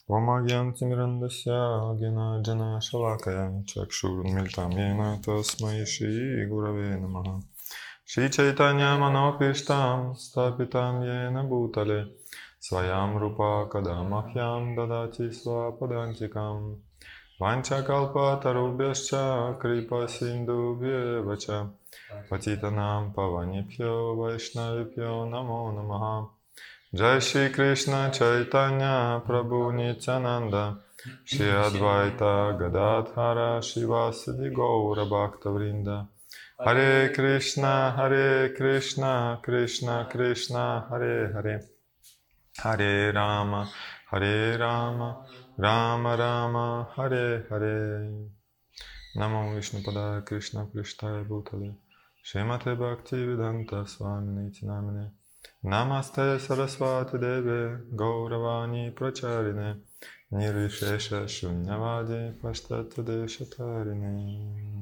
Omagyantimirandasya gena jana shalakaya chakshurmiltam yena tasmai Shri Gurave Namaha. Shri Chaitanya Manopishtam Stapitam Yena Bhutale Swayam Rupa Kadamahyam Dadati Swapadantikam Vanchakalpa Tarubhyascha Kripa Sindhubhyevacha Patitanam Pavanipyo Vaishnavipyo Namo Namaha. Jai Shri Krishna Chaitanya Prabhu Nityananda Shri Advaita Gadadhara Shivasadi Gaura Bhakta Vrinda Hare Krishna Krishna Krishna Hare Hare Hare Rama Rama Rama Hare Hare Namo Vishnupada Krishna Prishtaya Bhutale Srimate Bhaktivedanta Swamini Iti Namine Namaste Saraswati Deve Gauravani Pracharine Nirvishesha Shunyavadi Паштатадешатарine.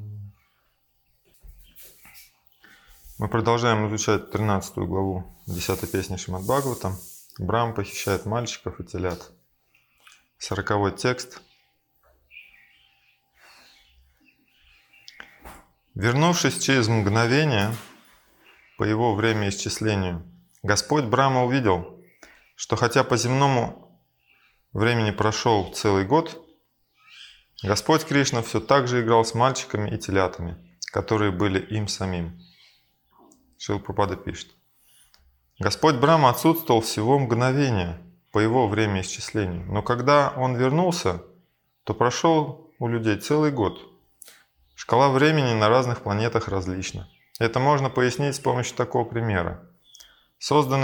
Мы продолжаем изучать 13 главу 10 песни Шримад Бхагаватам. Брахма похищает мальчиков и телят. 40 текст. Вернувшись через мгновение по его времяисчислению, Господь Брахма увидел, что хотя по земному времени прошел целый год, Господь Кришна все так же играл с мальчиками и телятами, которые были им самим. Шрила Прабхупада пишет. Господь Брахма отсутствовал всего мгновение по его времяисчислению, но когда он вернулся, то прошел у людей целый год. Шкала времени на разных планетах различна. Это можно пояснить с помощью такого примера. Созданный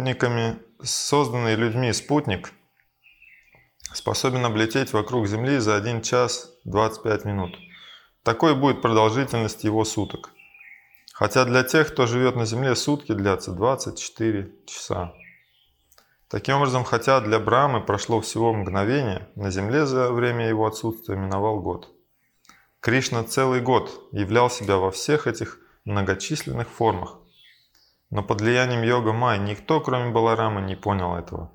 людьми спутник способен облететь вокруг Земли за 1 час 25 минут. Такой будет продолжительность его суток. Хотя для тех, кто живет на Земле, сутки длятся 24 часа. Таким образом, хотя для Брахмы прошло всего мгновение, на Земле за время его отсутствия миновал год. Кришна целый год являл себя во всех этих многочисленных формах. Но под влиянием йога Майи никто, кроме Баларамы, не понял этого.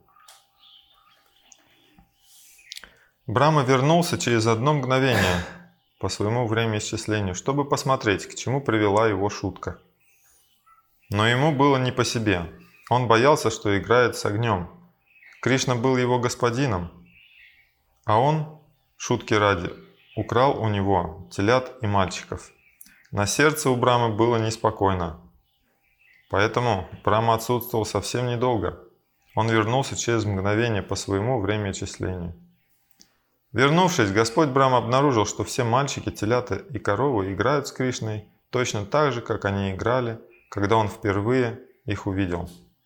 Брахма вернулся через одно мгновение по своему времяисчислению, чтобы посмотреть, к чему привела его шутка. Но ему было не по себе. Он боялся, что играет с огнем. Кришна был его господином, а он, шутки ради, украл у него телят и мальчиков. На сердце у Брахмы было неспокойно. Поэтому Брахма отсутствовал совсем недолго. Он вернулся через мгновение по своему времяисчислению. Вернувшись, Господь Брахма обнаружил, что все мальчики, телята и коровы играют с Кришной точно так же, как они играли, когда он впервые их увидел.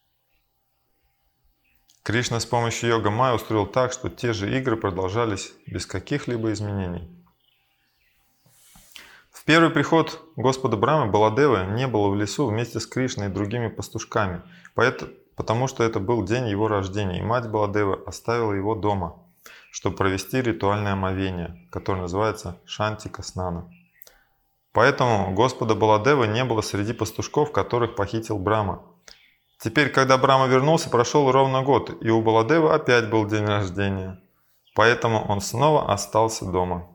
Кришна с помощью йога Майи устроил так, что те же игры продолжались без каких-либо изменений. В первый приход Господа Брахмы Баладева не было в лесу вместе с Кришной и другими пастушками, потому что это был день его рождения, и мать Баладевы оставила его дома, чтобы провести ритуальное омовение, которое называется Шантика Снана. Поэтому Господа Баладевы не было среди пастушков, которых похитил Брахма. Теперь, когда Брахма вернулся, прошел ровно год, и у Баладевы опять был день рождения. Поэтому он снова остался дома.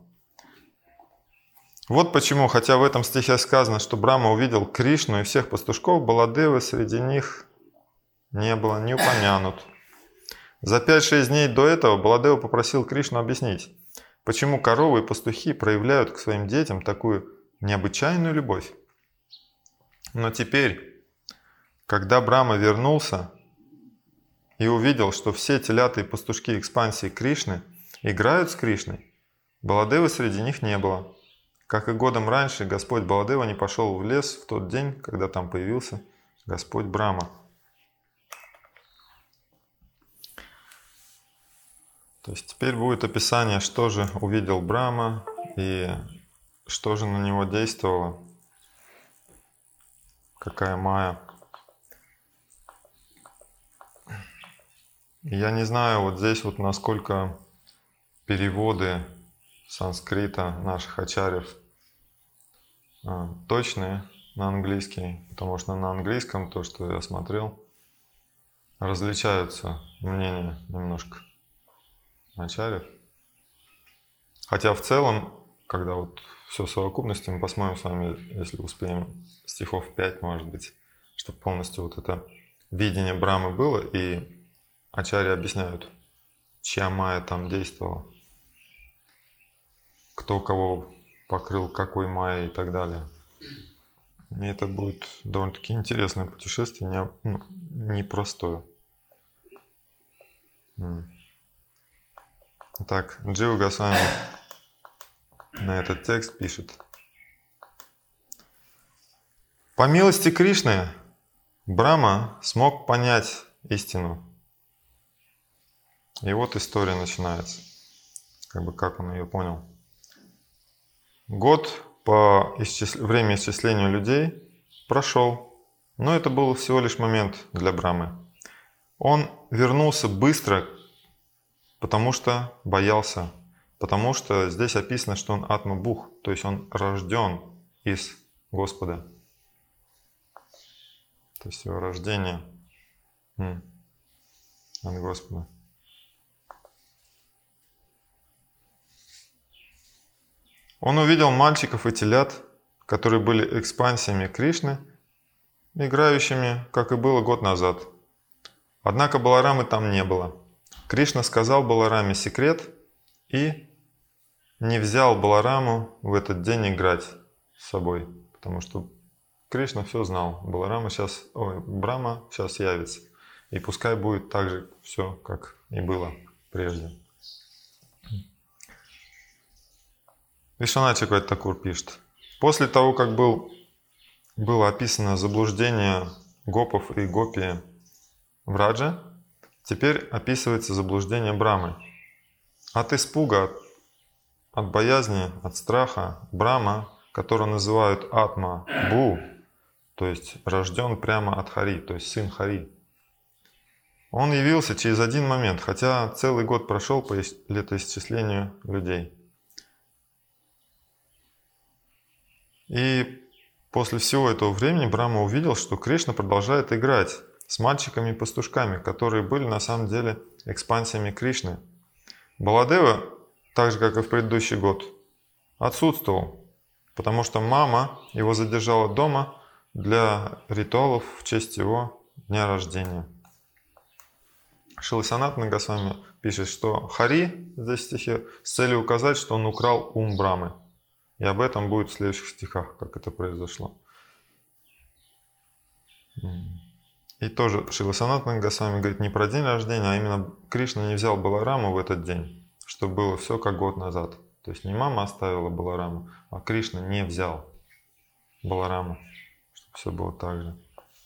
Вот почему, хотя в этом стихе сказано, что Брахма увидел Кришну и всех пастушков, Баладевы среди них не было, не упомянут. За 5-6 дней до этого Баладева попросил Кришну объяснить, почему коровы и пастухи проявляют к своим детям такую необычайную любовь. Но теперь, когда Брахма вернулся и увидел, что все телята и пастушки экспансии Кришны играют с Кришной, Баладевы среди них не было. Как и годом раньше, Господь Баладева не пошел в лес в тот день, когда там появился Господь Брахма. То есть теперь будет описание, что же увидел Брахма и что же на него действовало, какая майя. Я не знаю вот здесь вот насколько переводы санскрита наших ачарьев точные на английский, потому что на английском то, что я смотрел, различаются мнения немножко. ачарьев. Хотя в целом, когда вот все в совокупности, мы посмотрим с вами, если успеем, стихов 5, может быть, чтобы полностью вот это видение Брамы было, и ачарьи объясняют, чья майя там действовала, кто кого покрыл какой майей и так далее. И это будет довольно-таки интересное путешествие, непростое. Так, Джива Госвами на этот текст пишет. По милости Кришны Брахма смог понять истину. И вот история начинается. Как он ее понял. Год по времени исчислению людей прошел, но это был всего лишь момент для Брахмы. Он вернулся быстро, потому что боялся, потому что здесь описано, что он Атма-Бух, то есть он рожден из Господа. То есть его рождение от Господа. Он увидел мальчиков и телят, которые были экспансиями Кришны, играющими, как и было год назад. Однако Баларамы там не было. Кришна сказал Балараме секрет и не взял Балараму в этот день играть с собой, потому что Кришна все знал. Брахма сейчас явится. И пускай будет так же все, как и было прежде. Вишванат Чакраварти Такур пишет. После того, как было описано заблуждение гопов и гопи в Радже, теперь описывается заблуждение Брамы. От испуга, от боязни, от страха Брахма, которого называют Атма-Бу, то есть рожден прямо от Хари, то есть сын Хари. Он явился через один момент, хотя целый год прошел по летоисчислению людей. И после всего этого времени Брахма увидел, что Кришна продолжает играть с мальчиками и пастушками, которые были на самом деле экспансиями Кришны. Баладева, так же как и в предыдущий год, отсутствовал, потому что мама его задержала дома для ритуалов в честь его дня рождения. Шрила Санатана Госвами пишет, что Хари здесь в стихе с целью указать, что он украл ум Брамы. И об этом будет в следующих стихах, как это произошло. И тоже Шрила Санатана Госвами говорит не про день рождения, а именно Кришна не взял Балараму в этот день, чтобы было все как год назад. То есть не мама оставила Балараму, а Кришна не взял Балараму, чтобы все было так же.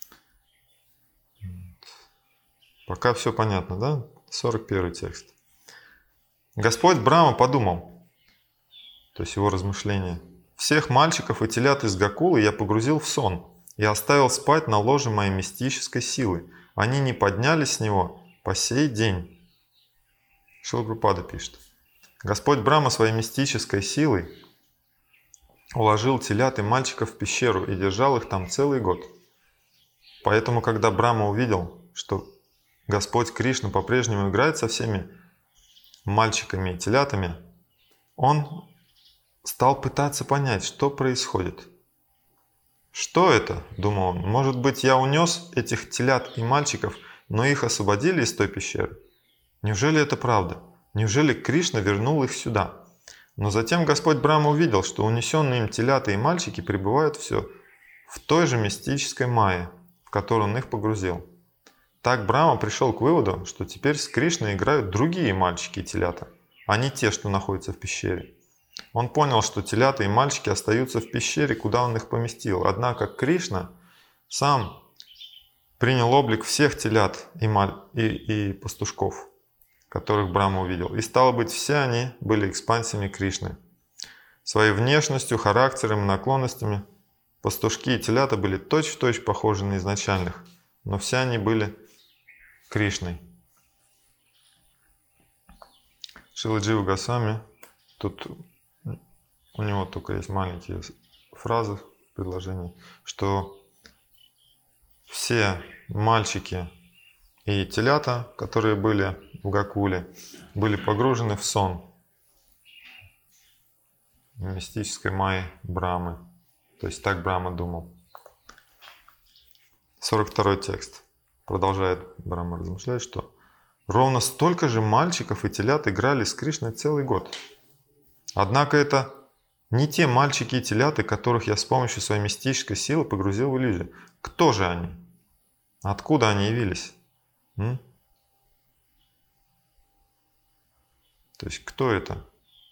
Пока все понятно, да? 41 текст. Господь Брахма подумал, то есть его размышления. Всех мальчиков и телят из Гокулы я погрузил в сон и оставил спать на ложе моей мистической силы. Они не поднялись с него по сей день. Шрила Прабхупада пишет. Господь Брахма своей мистической силой уложил телят и мальчиков в пещеру и держал их там целый год. Поэтому, когда Брахма увидел, что Господь Кришна по-прежнему играет со всеми мальчиками и телятами, он стал пытаться понять, что происходит. Что это? Думал он. Может быть, я унес этих телят и мальчиков, но их освободили из той пещеры? Неужели это правда? Неужели Кришна вернул их сюда? Но затем Господь Брахма увидел, что унесенные им телята и мальчики пребывают все в той же мистической майе, в которую он их погрузил. Так Брахма пришел к выводу, что теперь с Кришной играют другие мальчики и телята, а не те, что находятся в пещере. Он понял, что телята и мальчики остаются в пещере, куда он их поместил. Однако Кришна сам принял облик всех телят и пастушков, которых Брахма увидел. И стало быть, все они были экспансиями Кришны. Своей внешностью, характером и наклонностями пастушки и телята были точь-в-точь похожи на изначальных, но все они были Кришной. Шрила Джива Госвами, тут у него только есть маленькие фразы в предложении, что все мальчики И телята, которые были в Гокуле, были погружены в сон мистической майи Брамы. То есть так Брама думал. 42 текст. Продолжает Брама размышлять, что ровно столько же мальчиков и телят играли с Кришной целый год. Однако это не те мальчики и теляты, которых я с помощью своей мистической силы погрузил в иллюзию. Кто же они? Откуда они явились? То есть кто это?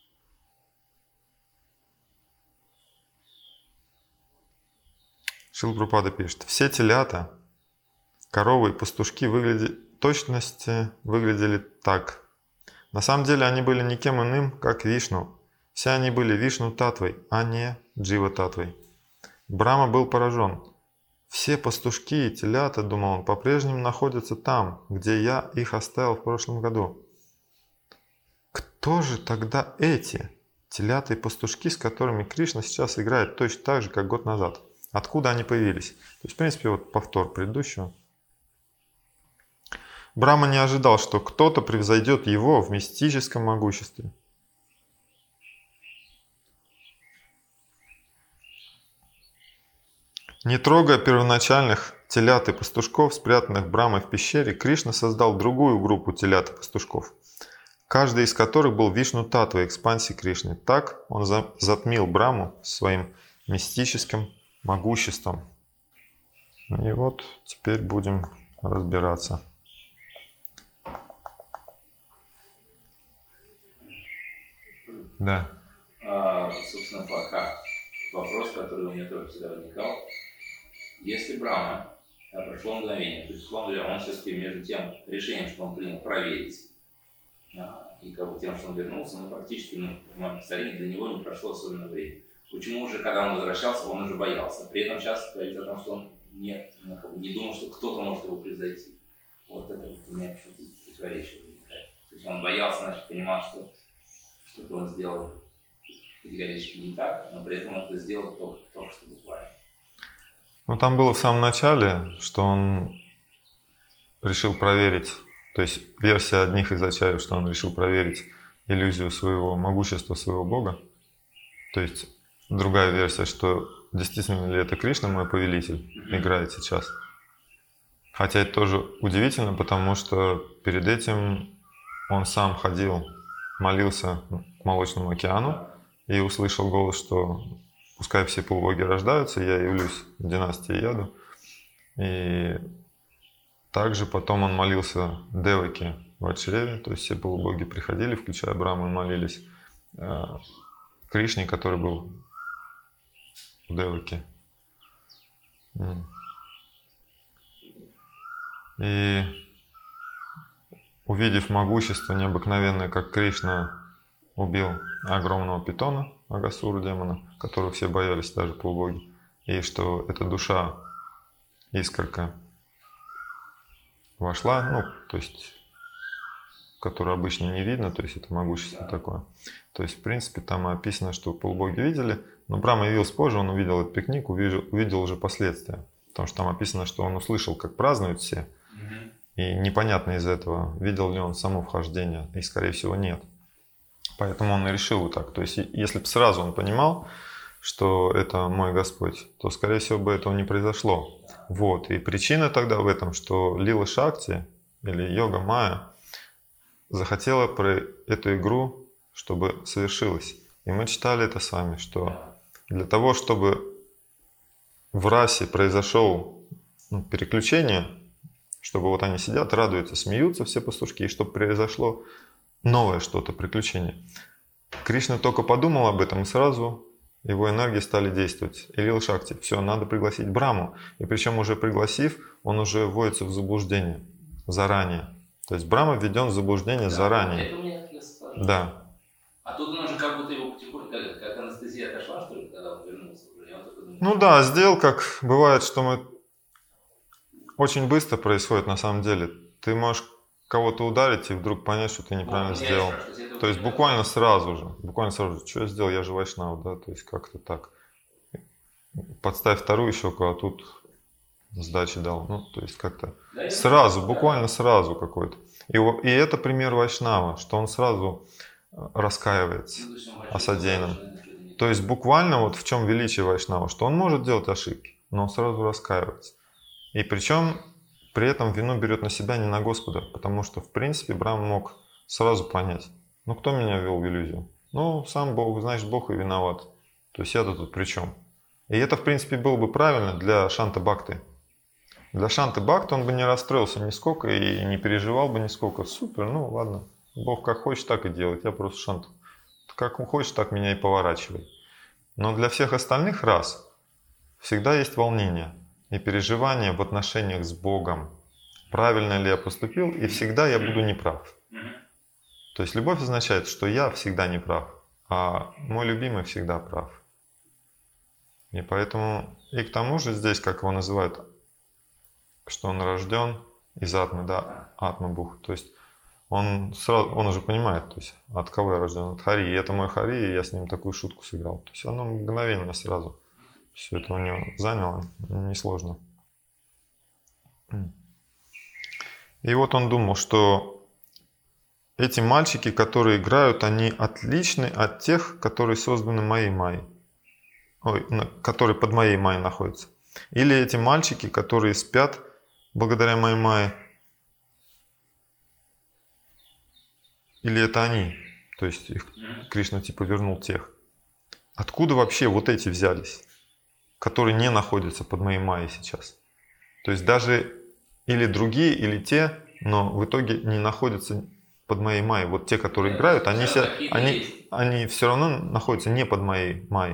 Шрила Прабхупада пишет: все телята, коровы и пастушки точности выглядели так. На самом деле они были никем иным, как Вишну. Все они были Вишну Татвой, а не Джива Татвой. Брама был поражен. Все пастушки и телята, думал он, по-прежнему находятся там, где я их оставил в прошлом году. Кто же тогда эти телята и пастушки, с которыми Кришна сейчас играет точно так же, как год назад? Откуда они появились? То есть, в принципе, вот повтор предыдущего. Брама не ожидал, что кто-то превзойдет его в мистическом могуществе. Не трогая первоначальных телят и пастушков, спрятанных Брамой в пещере, Кришна создал другую группу телят и пастушков, каждый из которых был Вишну Татвой, экспансии Кришны. Так он затмил Браму своим мистическим могуществом. И вот теперь будем разбираться. Да. Собственно, пока вопрос, который у меня тоже всегда возникал. Если Брахма прошло мгновение, то есть, условно говоря, он все-таки между тем решением, что он принял проверить, и как бы тем, что он вернулся, практически, в моем представлении, для него не прошло особенно времени. Почему же, когда он возвращался, он уже боялся? При этом сейчас говорит о том, что он не думал, что кто-то может его превзойти. Вот это у меня почему-то противоречие возникает. То есть он боялся, значит, понимал, что что-то он сделал категорически не так, но при этом он это сделал только что буквально. Ну, там было в самом начале, что он решил проверить, то есть версия одних из ачарьев, что он решил проверить иллюзию своего могущества, своего Бога. То есть другая версия, что действительно ли это Кришна, мой повелитель, играет сейчас. Хотя это тоже удивительно, потому что перед этим он сам ходил, молился к Молочному океану и услышал голос, что пускай все полубоги рождаются, я явлюсь в династии Яду. И также потом он молился Деваке в Ачреве, то есть все полубоги приходили, включая Браму, и молились Кришне, который был в Деваке. И увидев могущество необыкновенное, как Кришна убил огромного питона, Агасуру демона, которого все боялись, даже полубоги, и что эта душа, искорка, вошла, то есть, которую обычно не видно, то есть это могущество такое. То есть, в принципе, там описано, что полубоги видели, но Брахма явился позже, он увидел этот пикник, увидел уже последствия. Потому что там описано, что он услышал, как празднуют все, и непонятно из этого, видел ли он само вхождение, и, скорее всего, нет. Поэтому он и решил вот так. То есть, если бы сразу он понимал, что это мой Господь, то, скорее всего, бы этого не произошло. Вот. И причина тогда в этом, что Лила Шакти или Йога Майя захотела про эту игру, чтобы совершилась. И мы читали это с вами, что для того, чтобы в расе произошло переключение, чтобы вот они сидят, радуются, смеются все пастушки, и чтобы произошло новое что-то, приключение. Кришна только подумал об этом, и сразу его энергии стали действовать. И Лила Шакти, все, надо пригласить Браму. И причем уже пригласив, он уже вводится в заблуждение заранее. То есть Брама введен в заблуждение заранее. Это у меня ответственно. Да. А тут он уже как будто его потихоньку, как анестезия отошла, что ли, когда он вернулся. Ну да, сделал, как бывает, что мы очень быстро происходит на самом деле. Ты можешь кого-то ударить и вдруг понять, что ты неправильно сделал. То есть буквально сразу же, что я сделал, я же вайшнав, да, то есть как-то так. Подставь вторую щеку, а тут сдачи дал. Ну, то есть как-то Да, сразу, буквально сразу какой-то. И это пример Вайшнава, что он сразу раскаивается о содеянном. То есть буквально вот в чем величие Вайшнава, что он может делать ошибки, но он сразу раскаивается. И причем при этом вину берет на себя не на Господа, потому что в принципе Брахма мог сразу понять, ну кто меня ввел в иллюзию? Ну сам Бог, значит Бог и виноват. То есть я-то тут при чем? И это в принципе было бы правильно для Шанта Бхакты. Для Шанты Бхакты он бы не расстроился нисколько и не переживал бы нисколько. Супер, ну ладно, Бог как хочет, так и делает, я просто Шанта. Как он хочет, так меня и поворачивай. Но для всех остальных рас всегда есть волнение и переживание в отношениях с Богом. Правильно ли я поступил, и всегда я буду неправ. То есть любовь означает, что я всегда неправ, а мой любимый всегда прав. И поэтому, и к тому же здесь, как его называют, что он рожден из атмы, да, атма-бух. То есть он уже понимает, то есть от кого я рожден, от Хари. И это мой Хари, и я с ним такую шутку сыграл. То есть оно мгновенно сразу все это у него заняло, несложно. И вот он думал, что эти мальчики, которые играют, они отличны от тех, которые созданы моей майей. Которые под моей майей находятся. Или эти мальчики, которые спят благодаря моей майе. Или это они, то есть их Кришна типа вернул тех. Откуда вообще вот эти взялись, которые не находятся под моей майей сейчас? То есть даже или другие, или те, но в итоге не находятся под моей майей. Вот те, которые играют, они все равно находятся не под моей майей.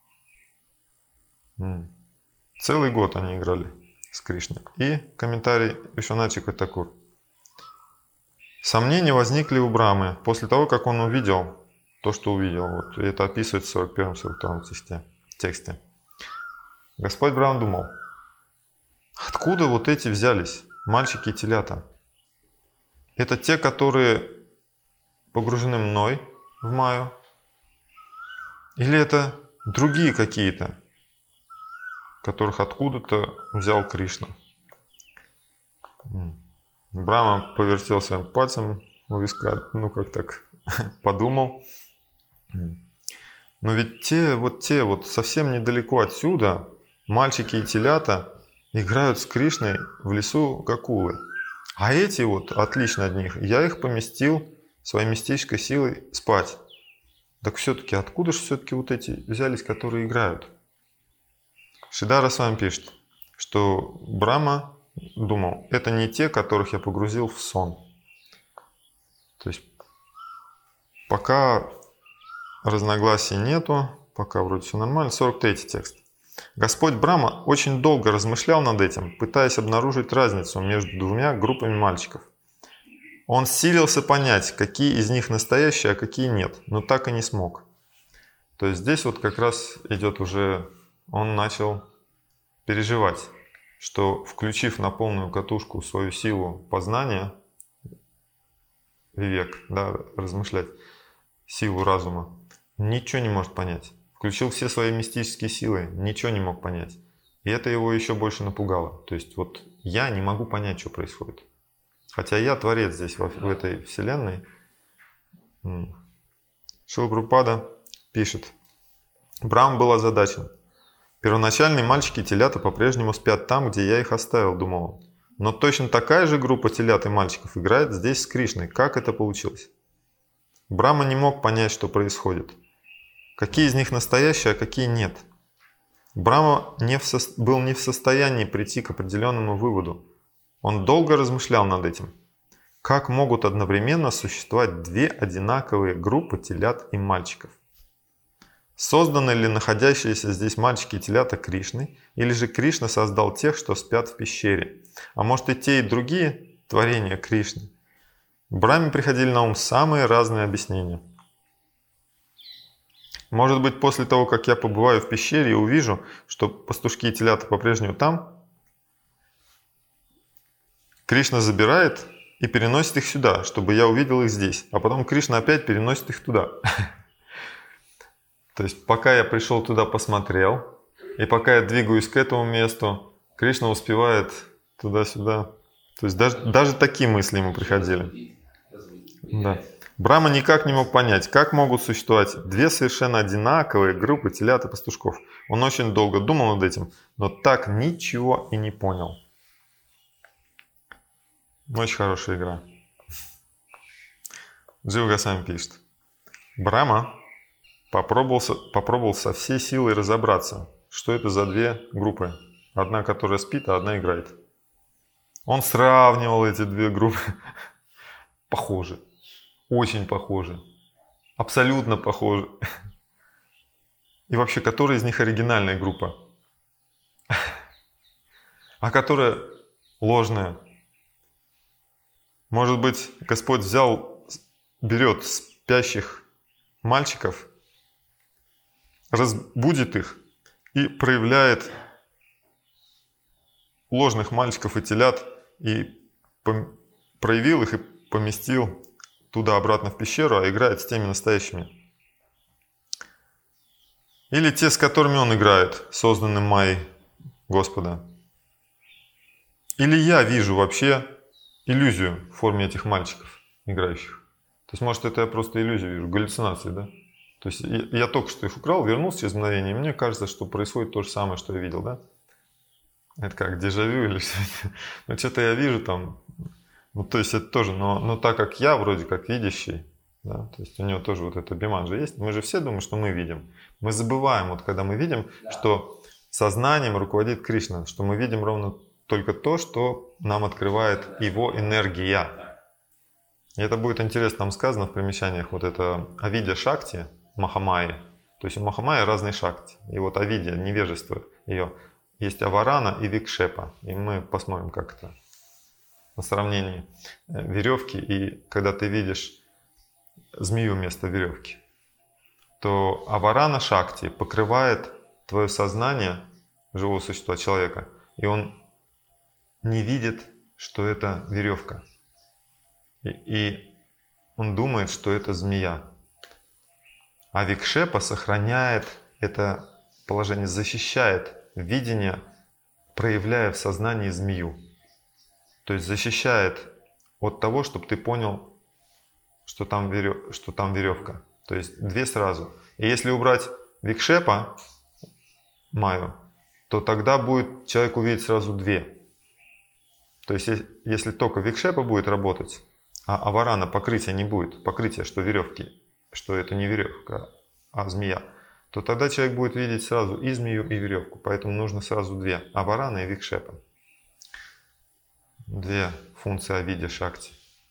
Целый год они играли с Кришной. И комментарий Вишваначика Такур. Сомнения возникли у Брамы после того, как он увидел то, что увидел. Вот, и это описывается в 41-42 тексте. Господь Брахма думал, откуда вот эти взялись мальчики и телята? Это те, которые погружены мной в майю? Или это другие какие-то, которых откуда-то взял Кришна? Брахма повертел своим пальцем у виска, ну как так, подумал. Но ведь те вот совсем недалеко отсюда, мальчики и телята, играют с Кришной в лесу Гокулы. А эти вот, отлично от них, я их поместил своей мистической силой спать. Так все-таки, откуда же все-таки вот эти взялись, которые играют? Шидара с вами пишет, что Брахма думал, это не те, которых я погрузил в сон. То есть пока разногласий нету, пока вроде все нормально. 43-й текст. Господь Брахма очень долго размышлял над этим, пытаясь обнаружить разницу между двумя группами мальчиков. Он силился понять, какие из них настоящие, а какие нет, но так и не смог. То есть здесь вот как раз идет уже, он начал переживать, что включив на полную катушку свою силу познания, вивек, да, размышлять, силу разума, ничего не может понять. Включил все свои мистические силы, ничего не мог понять. И это его еще больше напугало. То есть вот я не могу понять, что происходит. Хотя я творец здесь, в этой вселенной. Шрила Прабхупада пишет. Брахма был озадачен. Первоначальные мальчики и телята по-прежнему спят там, где я их оставил, думал он. Но точно такая же группа телят и мальчиков играет здесь с Кришной. Как это получилось? Брахма не мог понять, что происходит. Какие из них настоящие, а какие нет. Брахма был не в состоянии прийти к определенному выводу. Он долго размышлял над этим. Как могут одновременно существовать две одинаковые группы телят и мальчиков? Созданы ли находящиеся здесь мальчики и телята Кришной, или же Кришна создал тех, что спят в пещере? А может и те, и другие творения Кришны? Брахме приходили на ум самые разные объяснения. Может быть, после того, как я побываю в пещере и увижу, что пастушки и телята по-прежнему там, Кришна забирает и переносит их сюда, чтобы я увидел их здесь. А потом Кришна опять переносит их туда. То есть, пока я пришел туда, посмотрел, и пока я двигаюсь к этому месту, Кришна успевает туда-сюда. То есть даже такие мысли ему приходили. Да. Брахма никак не мог понять, как могут существовать две совершенно одинаковые группы телят и пастушков. Он очень долго думал над этим, но так ничего и не понял. Очень хорошая игра. Джива Госвами пишет. Брахма попробовал со всей силой разобраться, что это за две группы. Одна, которая спит, а одна играет. Он сравнивал эти две группы. Похожи. Очень похожи. Абсолютно похожи. И вообще, которая из них оригинальная группа? А которая ложная? Может быть, Господь берет спящих мальчиков, разбудит их и проявляет ложных мальчиков и телят, и проявил их и поместил туда-обратно в пещеру, а играет с теми настоящими. Или те, с которыми он играет, созданным Майей Господа. Или я вижу вообще иллюзию в форме этих мальчиков, играющих. То есть, может, это я просто иллюзию вижу, галлюцинации, да? То есть, я только что их украл, вернулся через мгновение, и мне кажется, что происходит то же самое, что я видел, да? Это как дежавю или что-то. Ну, что-то я вижу там. Ну, то есть, это тоже, но так как я вроде как видящий, да, то есть, у него тоже вот это биман же есть, мы же все думаем, что мы видим. Мы забываем, вот когда мы видим, что сознанием руководит Кришна, что мы видим ровно только то, что нам открывает его энергия. И это будет интересно, там сказано в примечаниях, вот это авидья шакти, Махамайи. То есть у Махамайи разные шакти. И вот авидья, невежество ее, есть аварана и викшепа. И мы посмотрим, как это на сравнении веревки. И когда ты видишь змею вместо веревки, то аварана шакти покрывает твое сознание живого существа, человека. И он не видит, что это веревка. И он думает, что это змея. А викшепа сохраняет это положение, защищает видение, проявляя в сознании змею. То есть защищает от того, чтобы ты понял, что там веревка. То есть две сразу. И если убрать викшепа, майю, то тогда будет человек увидеть сразу две. То есть если только викшепа будет работать, а аварана покрытия не будет, покрытие, что веревки, что это не веревка, а змея, то тогда человек будет видеть сразу и змею, и веревку. Поэтому нужно сразу две, аварана и викшепа. Две функции авидья шакти.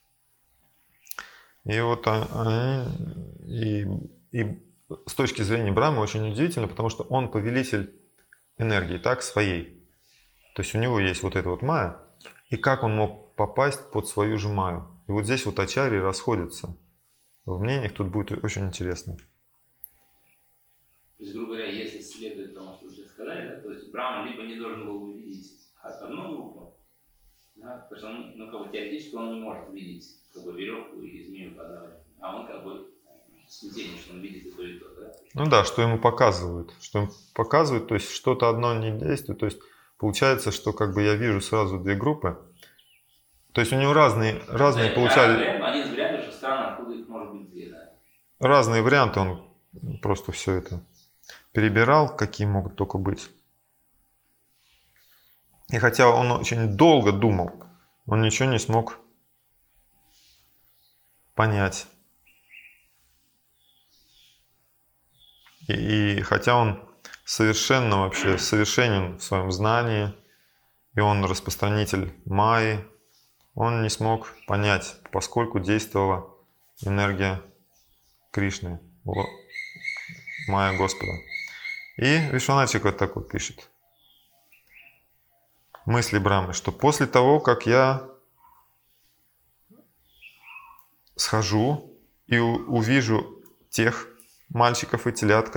И вот и с точки зрения Брахмы очень удивительно, потому что он повелитель энергии, так, своей. То есть у него есть вот эта вот майя, и как он мог попасть под свою же майю. И вот здесь вот ачарьи расходятся в мнениях, тут будет очень интересно. То есть, грубо говоря, если следует тому, что вы сейчас сказали, да, то есть Брахма либо не должен был увидеть одну группу, да, потому что он, как бы теоретически он не может видеть как бы веревку и змею подавать, а он как бы смятение, что он видит и то, да? Ну да, что ему показывают, то есть что-то одно не действует, то есть получается, что как бы я вижу сразу две группы, то есть у него разные получались... Один из вариантов, что странно, откуда их может быть две, да? Разные варианты, он просто все это перебирал, какие могут только быть. И хотя он очень долго думал, он ничего не смог понять. И хотя он совершенен в своем знании, и он распространитель майи, он не смог понять, поскольку действовала энергия Кришны, майя Господа. И Вишваначик вот так вот пишет. Мысли Брахмы, что после того, как я схожу и увижу тех мальчиков и телят,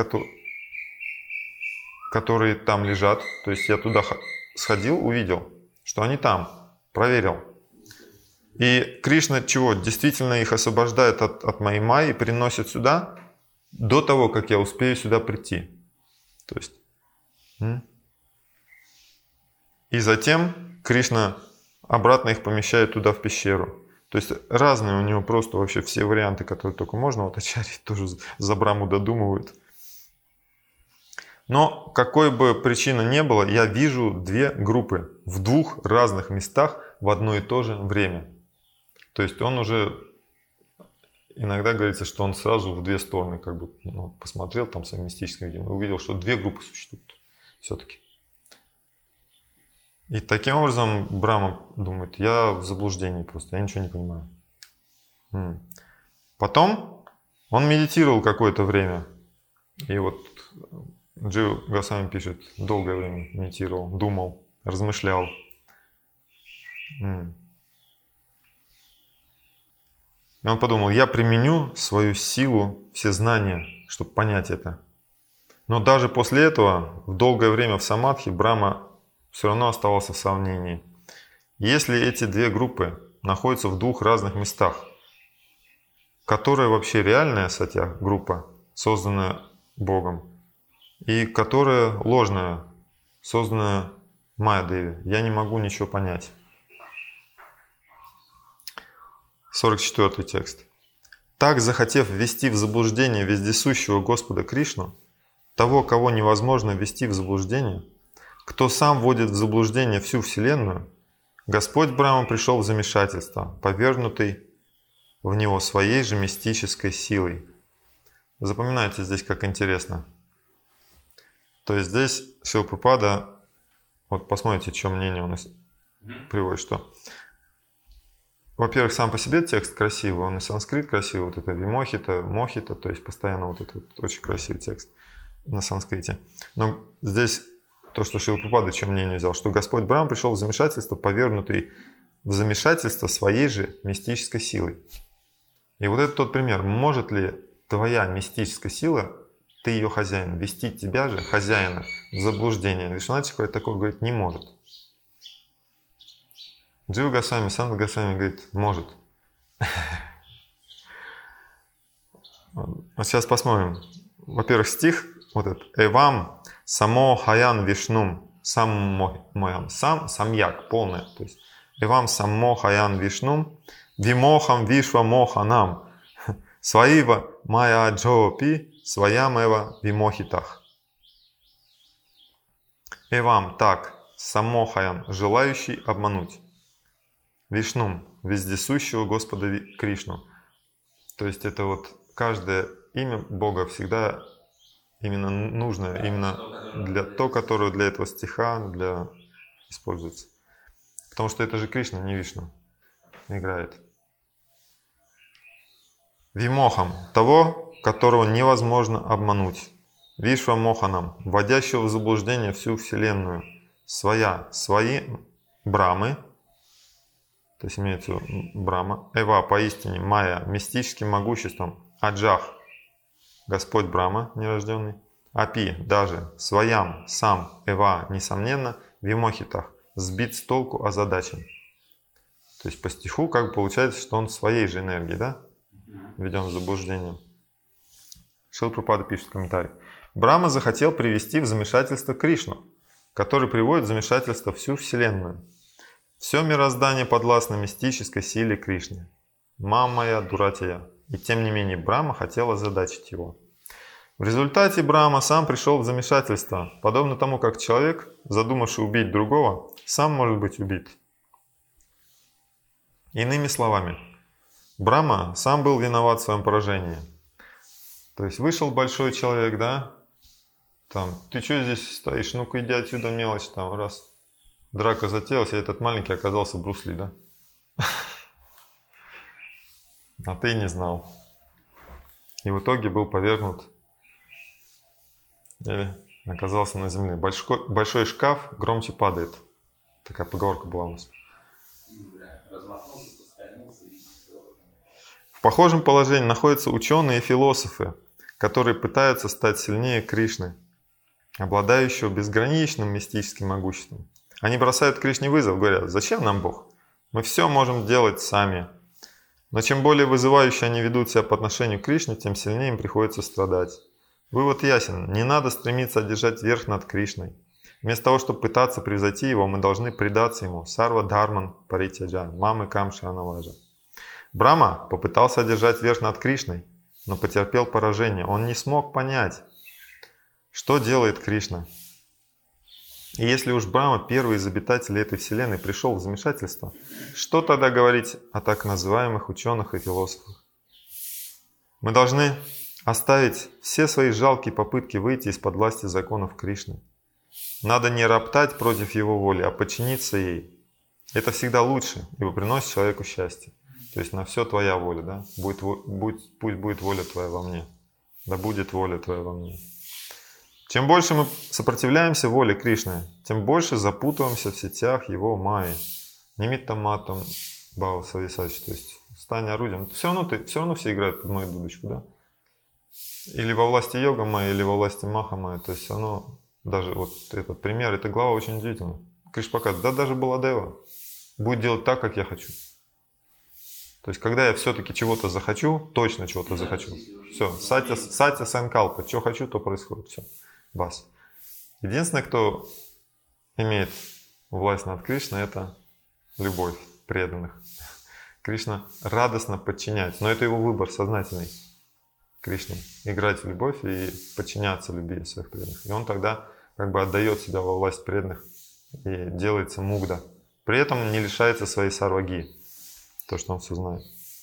которые там лежат, то есть я туда сходил, увидел, что они там, проверил. И Кришна чего? Действительно их освобождает от моей майи и приносит сюда до того, как я успею сюда прийти. То есть И затем Кришна обратно их помещает туда, в пещеру. То есть разные у него просто вообще все варианты, которые только можно. Вот Ачарьи тоже за Браму додумывают. Но какой бы причины ни было, я вижу две группы в двух разных местах в одно и то же время. То есть он уже, иногда говорится, что он сразу в две стороны как бы посмотрел там своим мистическим видением и увидел, что две группы существуют все-таки. И таким образом Брахма думает, я в заблуждении просто, я ничего не понимаю. Потом он медитировал какое-то время. И вот Джива Госвами пишет, долгое время медитировал, думал, размышлял. И он подумал, я применю свою силу, все знания, чтобы понять это. Но даже после этого, в долгое время в самадхи, Брахма все равно оставался в сомнении. Если эти две группы находятся в двух разных местах, которая вообще реальная сатья группа, созданная Богом, и которая ложная, созданная Майя-деви, я не могу ничего понять. 44 текст. Так, захотев ввести в заблуждение вездесущего Господа Кришну, того, кого невозможно ввести в заблуждение, кто сам вводит в заблуждение всю Вселенную, Господь Брахма пришел в замешательство, повергнутый в него своей же мистической силой. Запоминайте здесь, как интересно. То есть здесь Шрила Прабхупада, вот посмотрите, что мнение он приводит, что, во-первых, сам по себе текст красивый, он и санскрит красивый, вот это вимохита, мохита, то есть постоянно вот этот очень красивый текст на санскрите. Но здесь то, что Шрила Прабхупада, чем мнение взял, что Господь Брахма пришел в замешательство, повергнутый в замешательство своей же мистической силой. И вот это тот пример. Может ли твоя мистическая сила, ты ее хозяин, ввести тебя же, хозяина, в заблуждение? Вишванат Чакраварти такое говорит, не может. Джива Госвами, Санат Госвами говорит, может. Вот сейчас посмотрим. Во-первых, стих, вот этот, «Эвам само хаян вишнум», сам моям, сам, самьяк, полное. То есть, «Эвам само хаян вишнум, вимохам вишва моханам, своива майя джопи, своямева вимохитах». «Эвам» так, само хаян, желающий обмануть. Вишнум, вездесущего Господа Кришну. То есть это вот каждое имя Бога всегда именно нужное, именно для то, которое для этого стиха используется. Потому что это же Кришна, не Вишну, играет. Вимохам, того, которого невозможно обмануть. Вишва Моханам, вводящего в заблуждение всю Вселенную. Свои Брамы, то есть имеется в виду Брахма, Эва поистине, Майя мистическим могуществом, Аджах, Господь Брахма, нерожденный, Апи, даже, Своям, сам, Эва, несомненно, Вимохитах, сбит с толку, озадачен. То есть по стиху как бы получается, что он своей же энергией, да, введен в заблуждение. Шрила Прабхупада пишет в комментарии. Брахма захотел привести в замешательство Кришну, который приводит в замешательство всю Вселенную. Все мироздание подвластно мистической силе Кришны. Мамая дуратия. И тем не менее Брахма хотел озадачить его. В результате Брахма сам пришел в замешательство, подобно тому, как человек, задумавший убить другого, сам может быть убит. Иными словами, Брахма сам был виноват в своем поражении. То есть вышел большой человек, да? Там, ты что здесь стоишь? Ну-ка иди отсюда, мелочь, там, раз. Драка затеялась, и этот маленький оказался Брус Ли, да? А ты не знал. И в итоге был повергнут или оказался на земле. Большой шкаф громче падает. Такая поговорка была у нас. В похожем положении находятся ученые и философы, которые пытаются стать сильнее Кришны, обладающего безграничным мистическим могуществом. Они бросают Кришне вызов, говорят, зачем нам Бог? Мы все можем делать сами. Но чем более вызывающе они ведут себя по отношению к Кришне, тем сильнее им приходится страдать. Вывод ясен. Не надо стремиться одержать верх над Кришной. Вместо того, чтобы пытаться превзойти его, мы должны предаться ему. Сарва Дхарман Паритяджа, мамы Камшанаваджа. Брахма попытался одержать верх над Кришной, но потерпел поражение. Он не смог понять, что делает Кришна. И если уж Брахма, первый из обитателей этой вселенной, пришел в замешательство, что тогда говорить о так называемых ученых и философах? Мы должны оставить все свои жалкие попытки выйти из-под власти законов Кришны. Надо не роптать против его воли, а подчиниться ей. Это всегда лучше, ибо приносит человеку счастье. То есть на все твоя воля, да? Пусть будет воля твоя во мне. Да будет воля твоя во мне. Чем больше мы сопротивляемся воле Кришны, тем больше запутываемся в сетях его майи. Нимиттам матам бхава сависачи, то есть стань орудием. Все равно все играют под мою дудочку, да? Или во власти йога майи, или во власти маха майи. То есть оно, даже вот этот пример, эта глава очень удивительна. Кришна показывает, да даже Баладева будет делать так, как я хочу. То есть, когда я все-таки чего-то захочу, точно чего-то захочу. Все, сатья санкалпа, что хочу, то происходит. Все, бас. Единственное, кто имеет власть над Кришной, это любовь преданных. Кришна радостно подчиняется, но это его выбор сознательный. Кришне играть в любовь и подчиняться любви своих преданных. И он тогда как бы отдает себя во власть преданных и делается мугда. При этом не лишается своей сарваги. То, что он все знает.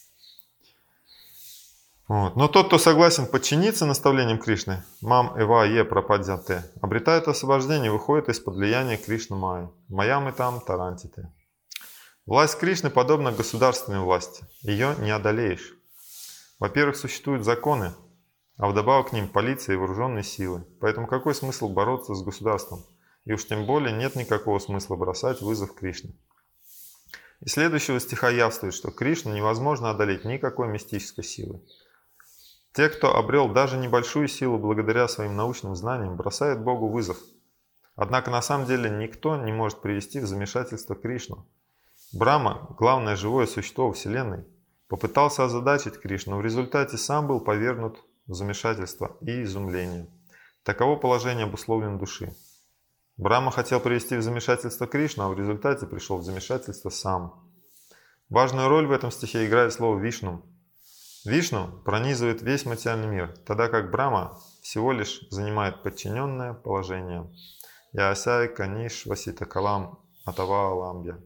Вот. Но тот, кто согласен подчиниться наставлениям Кришны, мам эва е прападзяте, обретает освобождение, выходит из-под влияния Кришны Майи. Маям и там тарантите. Власть Кришны подобна государственной власти. Ее не одолеешь. Во-первых, существуют законы, а вдобавок к ним полиция и вооруженные силы. Поэтому какой смысл бороться с государством? И уж тем более нет никакого смысла бросать вызов Кришне. Из следующего стиха явствует, что Кришну невозможно одолеть никакой мистической силой. Те, кто обрел даже небольшую силу благодаря своим научным знаниям, бросают Богу вызов. Однако на самом деле никто не может привести в замешательство Кришну. Брахма, главное живое существо Вселенной, попытался озадачить Кришну, в результате сам был повергнут в замешательство и изумление. Таково положение обусловленной души. Брахма хотел привести в замешательство Кришну, а в результате пришел в замешательство сам. Важную роль в этом стихе играет слово «Вишну». Вишну пронизывает весь материальный мир, тогда как Брахма всего лишь занимает подчиненное положение. Яасяй каниш васита калам атава ламбья.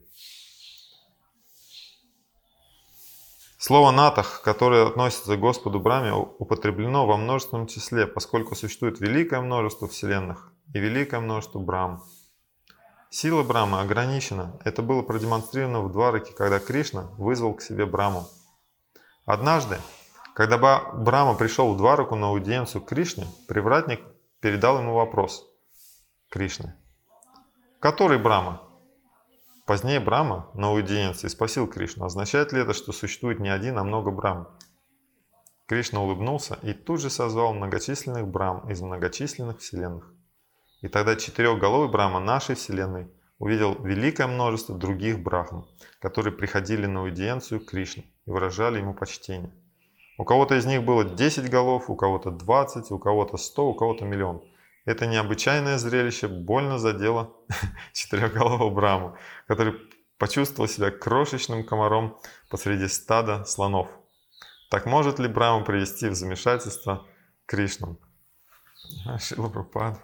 Слово «натах», которое относится к Господу Брахме, употреблено во множественном числе, поскольку существует великое множество вселенных и великое множество Брахм. Сила Брахмы ограничена. Это было продемонстрировано в Двараке, когда Кришна вызвал к себе Брахму. Однажды, когда Брахма пришел в Двараку на аудиенцию к Кришне, привратник передал ему вопрос Кришны. «Который Брахма?» Позднее Брахма на аудиенции спросил Кришну, означает ли это, что существует не один, а много Брахм. Кришна улыбнулся и тут же созвал многочисленных Брахм из многочисленных вселенных. И тогда четырехголовый Брахма нашей Вселенной увидел великое множество других Брахм, которые приходили на аудиенцию к Кришне и выражали ему почтение. У кого-то из них было 10 голов, у кого-то 20, у кого-то 100, у кого-то миллион. Это необычайное зрелище больно задело четырехголового Брахму, который почувствовал себя крошечным комаром посреди стада слонов. Так может ли Брахма привести в замешательство Кришну? Шрила Прабхупада.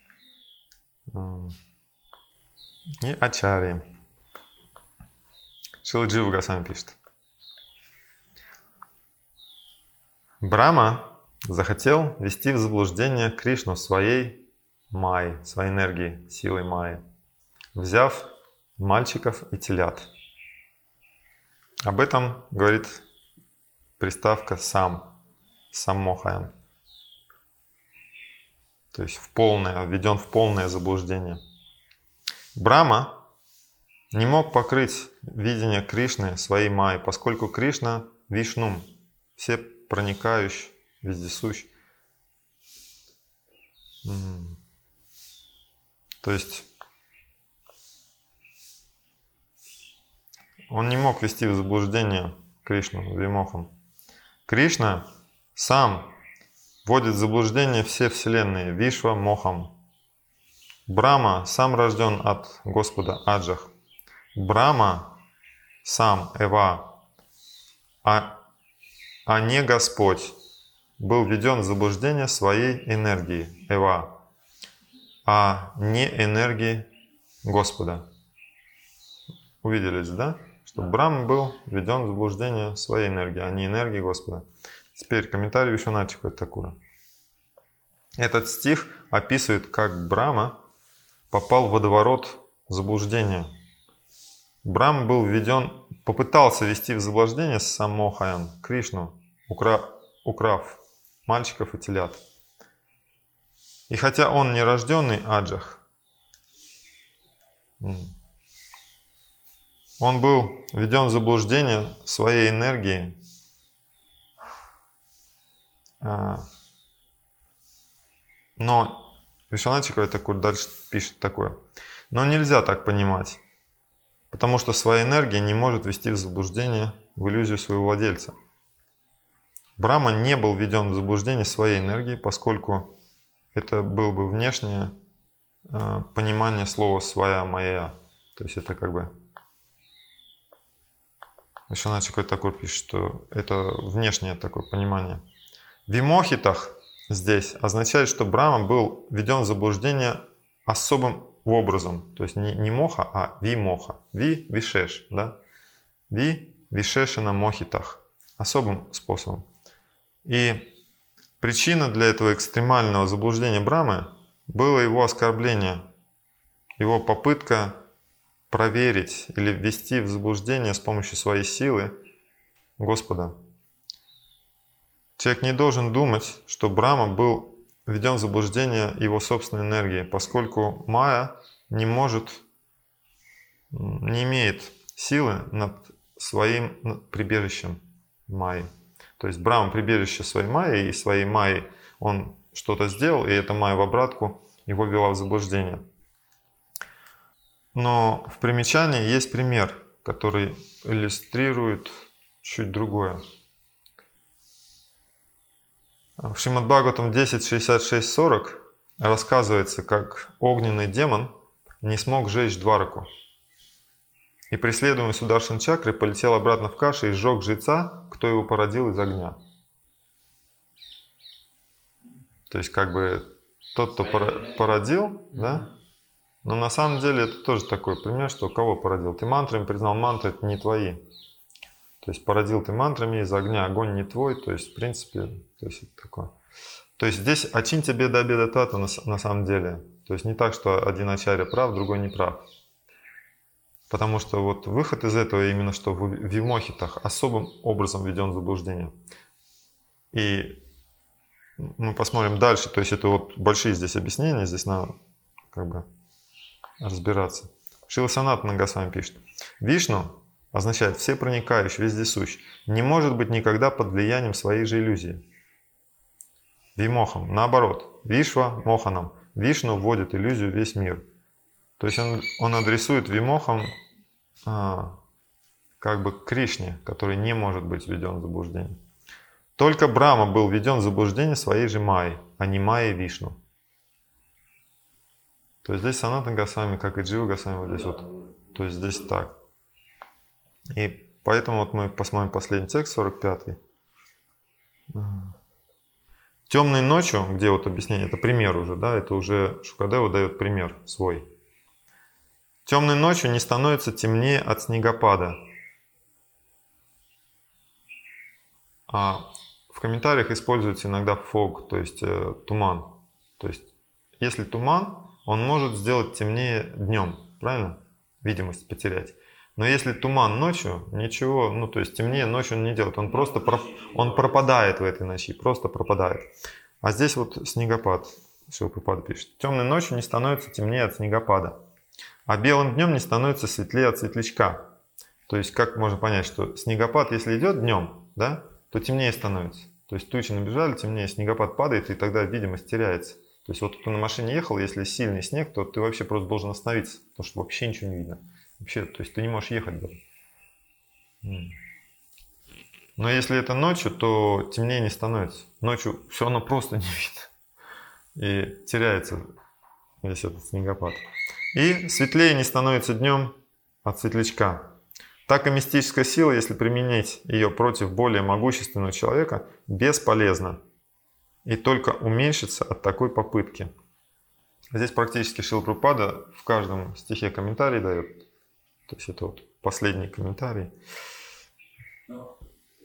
И Ачарья. Шрила Джива Госвами пишет. Брахма захотел ввести в заблуждение Кришну своей майей, своей энергией, силой майи, взяв мальчиков и телят. Об этом говорит приставка «сам», «саммохаян». То есть введен в полное заблуждение. Брахма не мог покрыть видение Кришны своей майей, поскольку Кришна — Вишну, все проникающий, вездесущ. То есть он не мог ввести в заблуждение Кришну, Вимохам. Кришна сам вводит в заблуждение все вселенные, Вишва Мохам. Брахма сам рожден от Господа Аджах. Брахма сам, Эва, а не Господь, был введен в заблуждение своей энергии, Эва, а не энергии Господа. Увиделись, да? Что Брахма был введен в заблуждение своей энергии, а не энергии Господа. Теперь комментарий Вишванаth Такура. Этот стих описывает, как Брахма попал в водоворот заблуждения. Брахма был введен, попытался ввести в заблуждение Саммохаян, Кришну, украв мальчиков и телят. И хотя он нерожденный Аджах, он был введен в заблуждение своей энергией, но Вишванаth Такур дальше пишет такое. Но нельзя так понимать, потому что своя энергия не может ввести в заблуждение, в иллюзию своего владельца. Брахма не был введен в заблуждение своей энергией, поскольку это было бы внешнее понимание слова «своя моя». То есть это как бы... Вишванаth Такур пишет, что это внешнее такое понимание. Вимохитах здесь означает, что Брахма был введен в заблуждение особым образом. То есть не моха, а вимоха. Вишеш, да? Вишешина мохитах. Особым способом. И причина для этого экстремального заблуждения Брахмы было его оскорбление, его попытка проверить или ввести в заблуждение с помощью своей силы Господа. Человек не должен думать, что Брахма был введен в заблуждение его собственной энергией, поскольку майя не имеет силы над своим прибежищем майи. То есть Брахма прибежище своей майи, и своей майей он что-то сделал, и эта майя в обратку его ввела в заблуждение. Но в примечании есть пример, который иллюстрирует чуть другое. В Шримад Бхагаватам 10.66.40 рассказывается, как огненный демон не смог сжечь Двараку. И преследуемый Сударшан Чакрой полетел обратно в Каши и сжег жреца, кто его породил из огня. То есть как бы тот, кто породил, да? Но на самом деле это тоже такой пример, что кого породил? Ты мантрами признал, мантры это не твои. То есть породил ты мантрами из огня, огонь не твой, то есть в принципе, то есть это такое. То есть здесь ачинтя беда беда тата на самом деле. То есть не так, что один ачарья прав, другой не прав. Потому что вот выход из этого именно, что в вимохитах особым образом введен в заблуждение. И мы посмотрим дальше, то есть это вот большие здесь объяснения, здесь надо как бы разбираться. Шрила Санатана Госвами пишет. Вишну означает всепроникающий, вездесущ, не может быть никогда под влиянием своей же иллюзии. Вимохам, наоборот, Вишва Моханам. Вишну вводит иллюзию в весь мир. То есть он адресует вимохам как бы к Кришне, который не может быть введен в заблуждение. Только Брахма был введен в заблуждение своей же майей, а не майей Вишну. То есть здесь Санатана Госвами, как и Джива Госвами, вот здесь вот. То есть здесь так. И поэтому вот мы посмотрим последний текст, 45-й. Темной ночью, где вот объяснение, это пример уже, да, это уже Шукадева дает пример свой. Темной ночью не становится темнее от снегопада. А в комментариях используется иногда фог, то есть туман. То есть если туман, он может сделать темнее днем, правильно? Видимость потерять. Но если туман ночью, ничего, ну то есть темнее ночью он не делает, он просто он пропадает в этой ночи, просто пропадает. А здесь вот снегопад, Шилпрапада пишет. Темной ночью не становится темнее от снегопада, а белым днем не становится светлее от светлячка. То есть как можно понять, что снегопад, если идет днем, да, то темнее становится. То есть тучи набежали, темнее, снегопад падает, и тогда видимость теряется. То есть вот ты на машине ехал, если сильный снег, то ты вообще просто должен остановиться, потому что вообще ничего не видно. Вообще, то есть ты не можешь ехать даже. Но если это ночью, то темнее не становится. Ночью все равно просто не видно. И теряется весь этот снегопад. И светлее не становится днем от светлячка. Так и мистическая сила, если применить ее против более могущественного человека, бесполезна и только уменьшится от такой попытки. Здесь практически Шрила Прабхупада в каждом стихе комментарий дает. То есть это вот последний комментарий. Но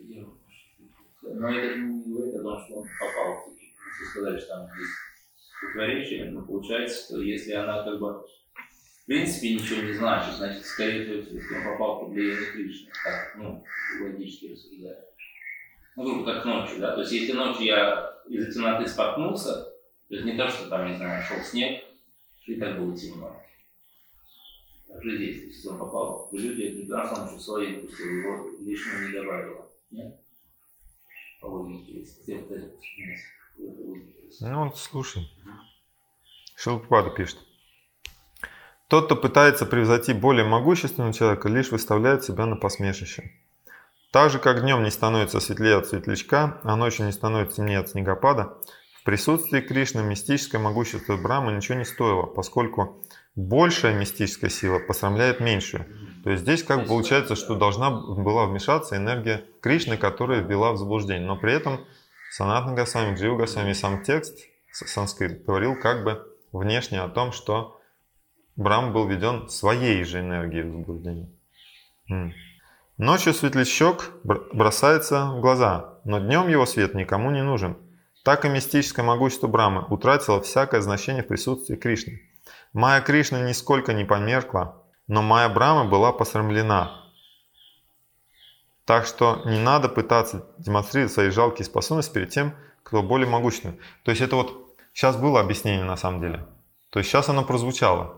это не говорит о том, что он попал. Если сказать, что там есть противоречие, но получается, что если она как бы в принципе ничего не значит, значит, скорее всего, если он попал под влияние Кришны, так, логически рассуждая. Грубо как ночью, да, то есть если ночью я из-за темноты споткнулся, то есть не то, что там, не знаю, шел снег, и так было темно. Также здесь, если он попал в люди, это не потому, что он свои допустил, его лишнего не добавило. Нет? По логике, если вот это Ну, слушай. Шрила Прабхупада пишет. Тот, кто пытается превзойти более могущественного человека, лишь выставляет себя на посмешище. Так же, как днем не становится светлее от светлячка, а ночью не становится темнее от снегопада, в присутствии Кришны мистическое могущество Брахмы ничего не стоило, поскольку большая мистическая сила посрамляет меньшую. То есть здесь как бы получается, что должна была вмешаться энергия Кришны, которая ввела в заблуждение. Но при этом Санатана Госвами, Джива Госвами и сам текст санскрит говорил как бы внешне о том, что Брахма был введен своей же энергией в заблуждение. Ночью светлячок бросается в глаза, но днем его свет никому не нужен. Так и мистическое могущество Брахмы утратило всякое значение в присутствии Кришны. Майя Кришны нисколько не померкла, но майя Брахмы была посрамлена. Так что не надо пытаться демонстрировать свои жалкие способности перед тем, кто более могущественный. То есть это вот сейчас было объяснение на самом деле. То есть сейчас оно прозвучало.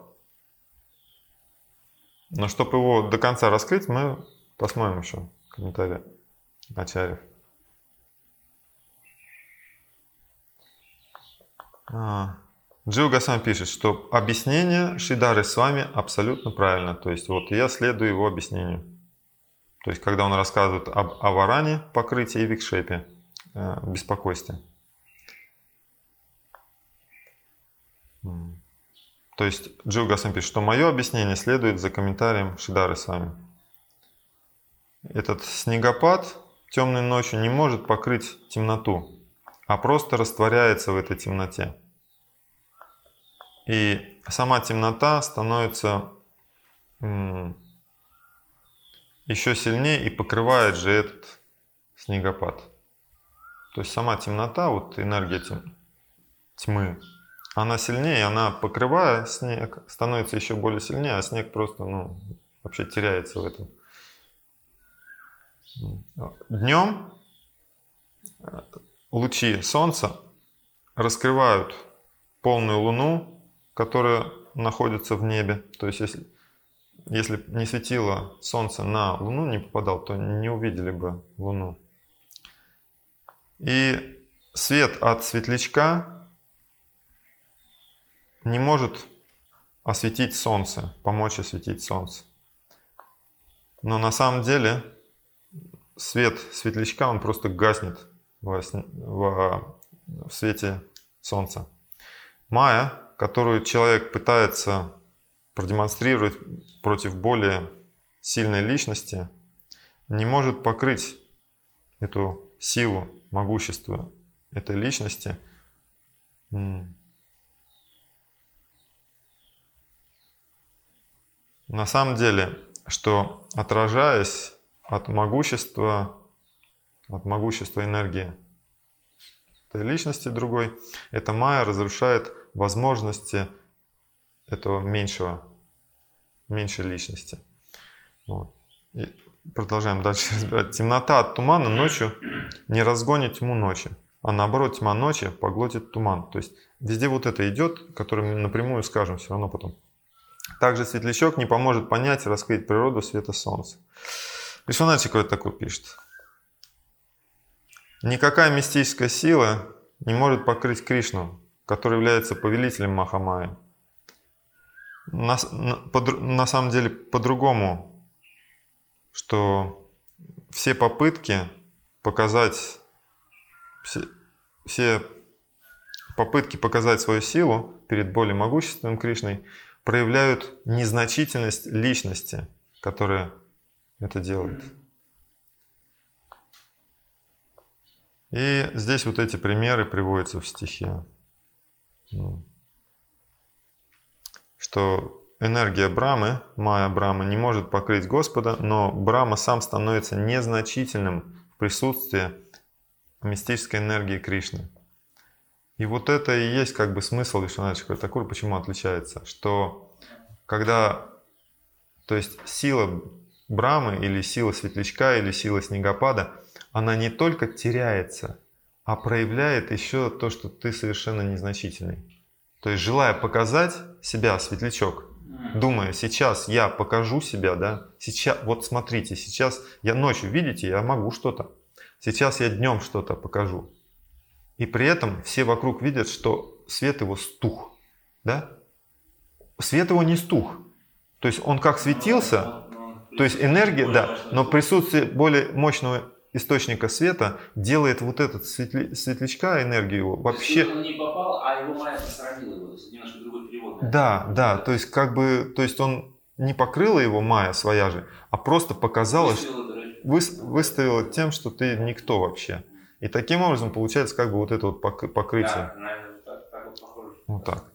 Но чтобы его до конца раскрыть, мы посмотрим еще комментарии Ачарьев. Джива Госвами пишет, что объяснение Шридхары с вами абсолютно правильно. То есть вот я следую его объяснению. То есть когда он рассказывает об аваране, покрытии и викшепе, беспокойстве. То есть Джива Госвами пишет, что мое объяснение следует за комментарием Шридхары с вами. Этот снегопад темной ночью не может покрыть темноту, а просто растворяется в этой темноте. И сама темнота становится еще сильнее и покрывает же этот снегопад. То есть сама темнота, вот энергия тьмы, она сильнее, она, покрывая снег, становится еще более сильнее, а снег просто вообще теряется в этом. Днем лучи солнца раскрывают полную луну, которая находится в небе. То есть если не светило солнце на луну, не попадал, то не увидели бы луну. И свет от светлячка не может осветить солнце, помочь осветить солнце. Но на самом деле свет светлячка, он просто гаснет в свете солнца. Майя, которую человек пытается продемонстрировать против более сильной личности, не может покрыть эту силу, могущество этой личности. На самом деле, что отражаясь от могущества энергии этой личности другой, эта майя разрушает возможности этого меньшей личности. Вот. И продолжаем дальше разбирать. Темнота от тумана ночью не разгонит тьму ночи, а наоборот тьма ночи поглотит туман. То есть везде вот это идет, которое мы напрямую скажем все равно потом. Также светлячок не поможет понять и раскрыть природу света солнца. Вишванат какой-то такой пишет. Никакая мистическая сила не может покрыть Кришну, который является повелителем Махамайи. На самом деле по-другому, что все попытки показать, все попытки показать свою силу перед более могущественным Кришной проявляют незначительность личности, которая это делает. И здесь вот эти примеры приводятся в стихе. Что энергия Брамы, майя Брамы, не может покрыть Господа, но Брама сам становится незначительным в присутствии мистической энергии Кришны. И вот это и есть как бы смысл Вишванатха Чакраварти-Такура, почему отличается. Что когда, то есть сила Брамы или сила светлячка или сила снегопада, она не только теряется, а проявляет еще то, что ты совершенно незначительный. То есть, желая показать себя, светлячок, думая, сейчас я покажу себя, да, сейчас, вот смотрите, сейчас я ночью, видите, я могу что-то, сейчас я днем что-то покажу. И при этом все вокруг видят, что свет его стух, да? Свет его не стух. То есть он как светился, то есть энергия, да, но присутствие более мощного источника света делает вот этот светлячка, энергию его вообще... Он не попал, а его майя посрамила его, то есть немножко другой перевод. Да, то есть как бы, то есть он не покрыла его майя своя же, а просто показала, выставила тем, что ты никто вообще. И таким образом получается как бы вот это вот покрытие. Да, наверное, так вот похоже. Вот так.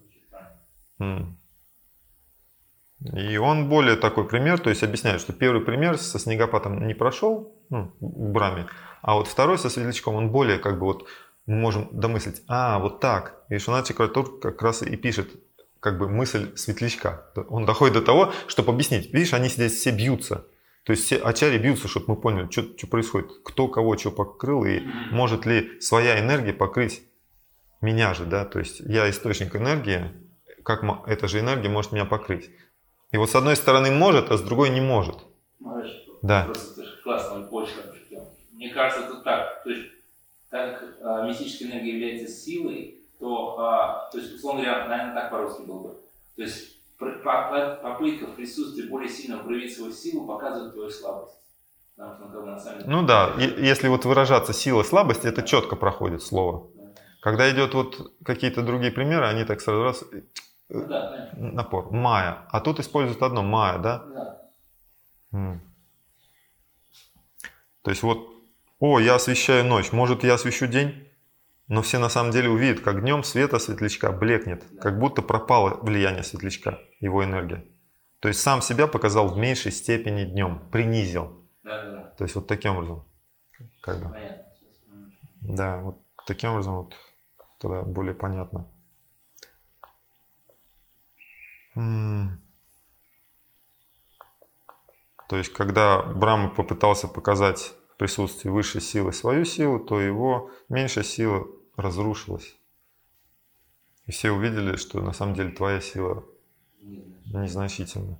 И он более такой пример, то есть объясняет, что первый пример со снегопадом не прошел, в Браме, а вот второй со светлячком, он более как бы вот мы можем домыслить, вот так. И Вишванатха Чакраварти как раз и пишет как бы мысль светлячка. Он доходит до того, чтобы объяснить. Видишь, они здесь все бьются. То есть все ачарьи бьются, чтобы мы поняли, что происходит, кто кого что покрыл, и может ли своя энергия покрыть меня же, да, то есть я источник энергии, как эта же энергия может меня покрыть. И вот с одной стороны может, а с другой не может. Знаешь, да. Просто это классно, очень хорошо. Мне кажется, это так. То есть, так как мистическая энергия является силой, то есть, условно говоря, наверное, так по-русски было бы. То есть, попытка в присутствии более сильного проявить свою силу показывает твою слабость. Потому что, как бы, на самом деле, ну да, если вот выражаться сила, слабость, это четко проходит слово. Да. Когда идет вот какие-то другие примеры, они так сразу раз... да, напор, майя. А тут используют одно, майя, да? Да. То есть вот, я освещаю ночь, может я освещу день, но все на самом деле увидят, как днем света светлячка блекнет, как будто пропало влияние светлячка, его энергия. То есть сам себя показал в меньшей степени днем, принизил. Да. То есть вот таким образом. Как бы. Да, вот таким образом вот тогда более понятно. То есть, когда Брахма попытался показать в присутствии высшей силы свою силу, то его меньшая сила разрушилась. И все увидели, что на самом деле твоя сила незначительна.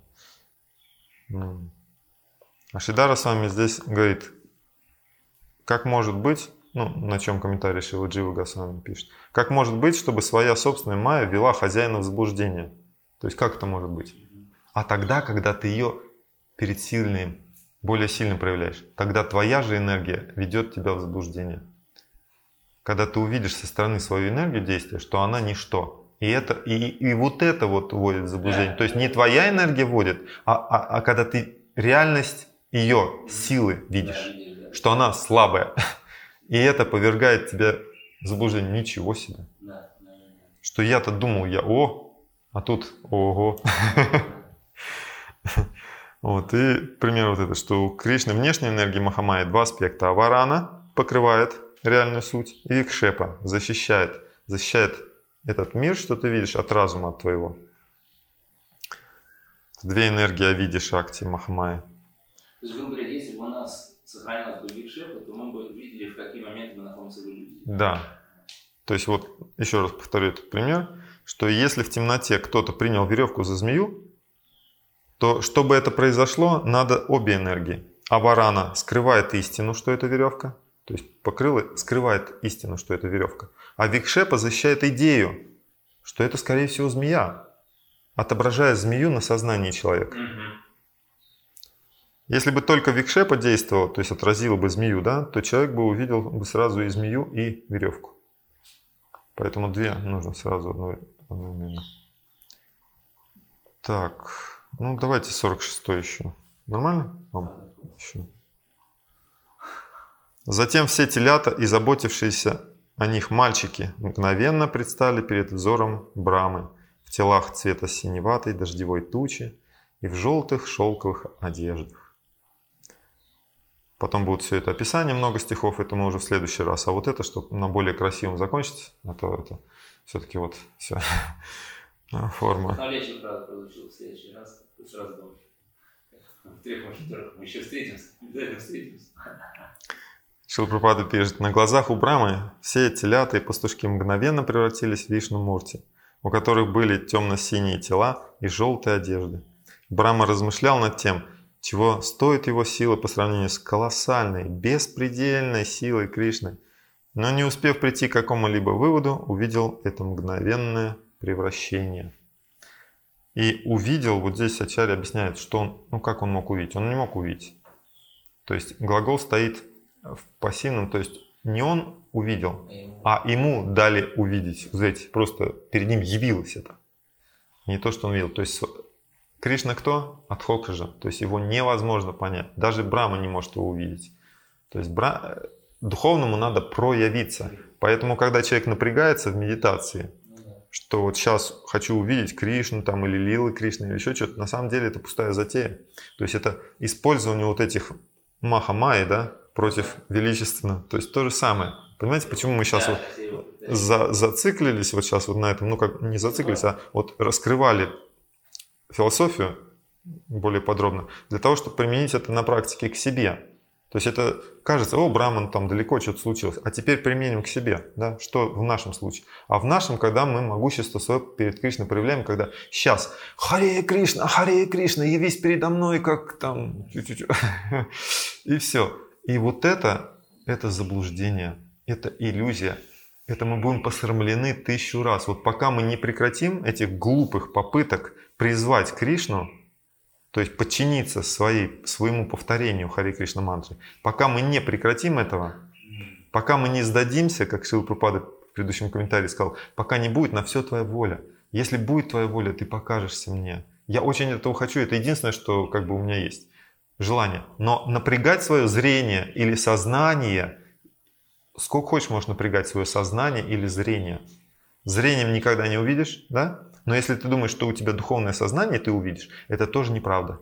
А Шридхара с вами здесь говорит, как может быть, на чем комментарий Шрила Джива Госвами пишет, как может быть, чтобы своя собственная майя вела хозяина в заблуждение? То есть, как это может быть? А тогда, когда ты ее перед сильным, более сильным проявляешь, тогда твоя же энергия ведет тебя в заблуждение. Когда ты увидишь со стороны свою энергию действия, что она ничто. И вот это вот вводит в заблуждение. То есть не твоя энергия вводит, а когда ты реальность ее силы видишь, что она слабая. И это повергает тебя в заблуждение. Ничего себе. Что я-то думал, а тут ого. Вот, и пример вот это, что у Кришны внешней энергии Махамайи два аспекта. Аварана покрывает реальную суть, и Викшепа защищает этот мир, что ты видишь, от разума от твоего. Две энергии Авиди Шакти Махамайи. То есть, грубо говоря, если бы у нас сохранялась бы Викшепа, то мы бы видели, в какие моменты мы находимся в иллюзии. Да. То есть вот, еще раз повторю этот пример, что если в темноте кто-то принял веревку за змею, то чтобы это произошло, надо обе энергии. Аварана скрывает истину, что это веревка, то есть покрыла скрывает истину, что это веревка. А Викшепа защищает идею, что это, скорее всего, змея, отображая змею на сознании человека. Если бы только Викшепа действовала, то есть отразила бы змею, да, то человек бы увидел бы сразу и змею, и веревку. Поэтому две нужно сразу одновременно. Так, ну давайте 46-й еще. Нормально вам? Еще. Затем все телята и заботившиеся о них мальчики мгновенно предстали перед взором Брамы в телах цвета синеватой дождевой тучи и в желтых шелковых одеждах. Потом будет все это описание, много стихов, это мы уже в следующий раз. А вот это, чтобы на более красивом закончить, а то это все-таки вот вся форма. Навлечь фразу получил в следующий раз, сразу думаю. В трех маршрутах мы еще встретимся, обязательно встретимся. Шрила Прабхупада пишет: на глазах у Брамы все телята и пастушки мгновенно превратились в Вишну-мурти, у которых были темно-синие тела и желтые одежды. Брама размышлял над тем, чего стоит его сила по сравнению с колоссальной, беспредельной силой Кришны, но не успев прийти к какому-либо выводу, увидел это мгновенное превращение. И увидел, вот здесь Ачарья объясняет, что он, как он мог увидеть? Он не мог увидеть. То есть глагол стоит в пассивном, то есть не он увидел, а ему дали увидеть, узреть, просто перед ним явилось это. Не то, что он видел. То есть Кришна кто? Адхокаджа, то есть его невозможно понять. Даже Брахма не может его увидеть. То есть духовному надо проявиться. Поэтому, когда человек напрягается в медитации, что вот сейчас хочу увидеть Кришну там, или Лилы Кришны, или еще что-то, на самом деле это пустая затея. То есть это использование вот этих маха-майи, да, против величественно. То есть то же самое. Понимаете, почему мы сейчас вот зациклились вот сейчас вот на этом, как не зациклились, а вот раскрывали философию более подробно, для того, чтобы применить это на практике к себе. То есть это кажется, Браман, там далеко что-то случилось, а теперь применим к себе, да, что в нашем случае. А в нашем, когда мы могущество свое перед Кришной проявляем, когда сейчас Харе Кришна, явись передо мной, как там, и все. И вот это заблуждение, это иллюзия, это мы будем посрамлены 1000 раз. Вот пока мы не прекратим этих глупых попыток призвать Кришну, то есть подчиниться своему повторению Харе Кришна мантры, пока мы не прекратим этого, пока мы не сдадимся, как Шрила Прабхупада в предыдущем комментарии сказал, пока не будет на все твоя воля. Если будет твоя воля, ты покажешься мне. Я очень этого хочу, это единственное, что как бы у меня есть. Желание. Но напрягать свое зрение или сознание, сколько хочешь можешь напрягать свое сознание или зрение. Зрением никогда не увидишь, да? Но если ты думаешь, что у тебя духовное сознание, ты увидишь, это тоже неправда.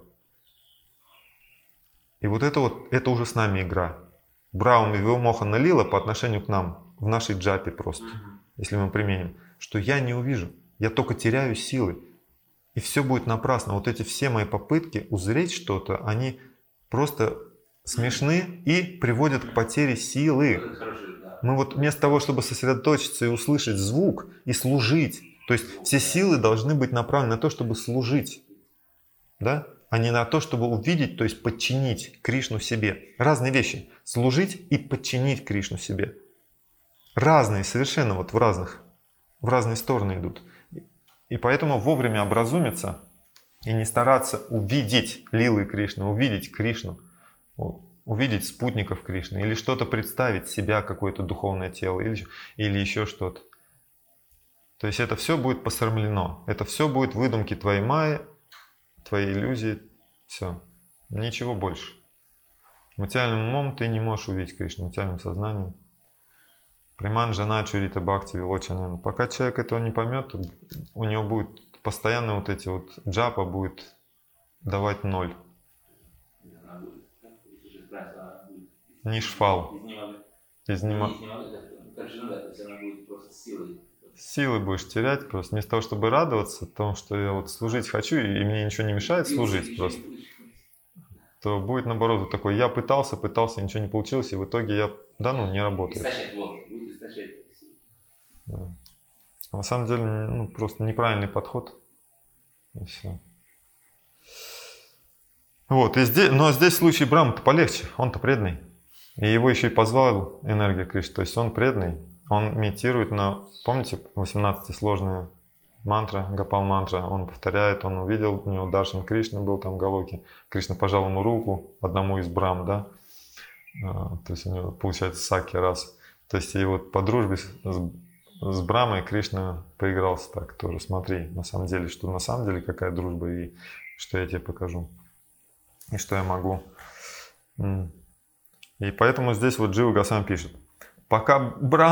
И вот это уже с нами игра. Брахма Вимохана Лила по отношению к нам, в нашей джапе просто, если мы применим, что я не увижу, я только теряю силы. И все будет напрасно. Вот эти все мои попытки узреть что-то, они просто смешны и приводят к потере силы. Мы вот вместо того, чтобы сосредоточиться и услышать звук и служить, то есть все силы должны быть направлены на то, чтобы служить, да? А не на то, чтобы увидеть, то есть подчинить Кришну себе. Разные вещи. Служить и подчинить Кришну себе. Разные, совершенно вот в разные стороны идут. И поэтому вовремя образумиться и не стараться увидеть лилы Кришны, увидеть Кришну, увидеть спутников Кришны или что-то представить себя, какое-то духовное тело или еще что-то. То есть это все будет посрамлено. Это все будет выдумки твоей майи, твоей иллюзии. Все. Ничего больше. Материальным умом ты не можешь увидеть Кришну, материальным сознанием. Приман жана чурита бхакти вилочанена. Пока человек этого не поймет, у него будет постоянно вот эти вот джапа будет давать 0. Нишфал. Силы будешь терять просто. Вместо того, чтобы радоваться тому, что я вот служить хочу, и мне ничего не мешает служить просто, то будет наоборот вот такой, я пытался, ничего не получилось, и в итоге не работает. Да. А на самом деле, просто неправильный подход. И все. Вот, но здесь в случае Брахмы-то полегче, он-то преданный. И его еще и позвал энергия Кришны, то есть он преданный. Он медитирует помните, 18 сложная мантра, Гопал-мантра, он повторяет, он увидел, у него Даршан Кришна был там в Галоке, Кришна пожал ему руку, одному из Брахм, да, то есть у него получается саки раз. То есть и вот по дружбе с Брамой Кришна поигрался так тоже. Смотри, на самом деле какая дружба, и что я тебе покажу, и что я могу. И поэтому здесь вот Джива Госвами пишет, когда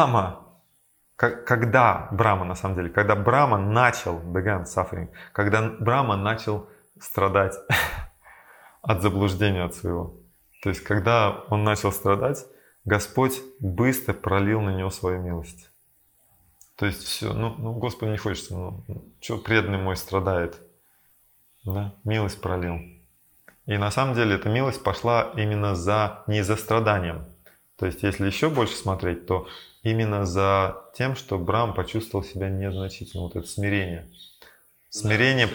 Брама начал, began suffering, когда Брама начал страдать от заблуждения от своего, то есть когда он начал страдать, Господь быстро пролил на него свою милость. То есть все, Господу не хочется, что преданный мой страдает, да? Милость пролил. И на самом деле эта милость пошла именно не за страданием. То есть если еще больше смотреть, то именно за тем, что Брам почувствовал себя незначительным. Вот это смирение. Смирение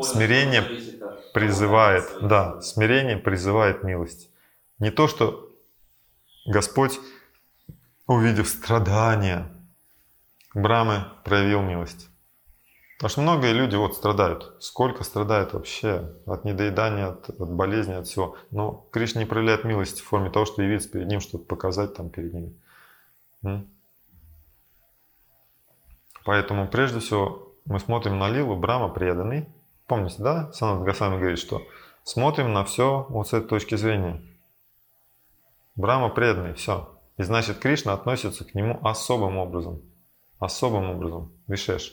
призывает милость. Не то, что Господь, увидев страдания, Брамы проявил милость. Потому что многие люди страдают. Сколько страдают вообще от недоедания, от болезни, от всего. Но Кришна не проявляет милость в форме того, что явиться перед ним, чтобы показать там перед ним. Поэтому прежде всего мы смотрим на лилу, Брама преданный. Помните, да? Санат Госвами говорит, что смотрим на все вот с этой точки зрения. Брама преданный, все. И значит Кришна относится к нему особым образом. Особым образом. Вишеш.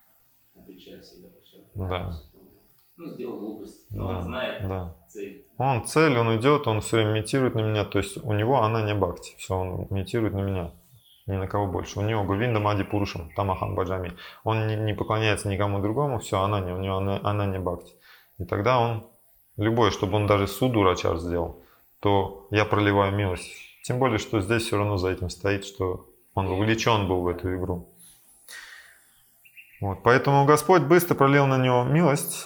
Да. Сделал глупость, но он знает цель. Он цель, он идет, он все время имитирует на меня. То есть у него она не бхакти. Все, он имитирует на меня. Ни на кого больше. У него Говинда Мади Пурушам, Тамахан Баджами. Он не поклоняется никому другому, все, у него она не бхакти. И тогда он, любой, чтобы он даже судурачар сделал, то я проливаю милость. Тем более, что здесь все равно за этим стоит, что он вовлечен был в эту игру. Поэтому Господь быстро пролил на него милость,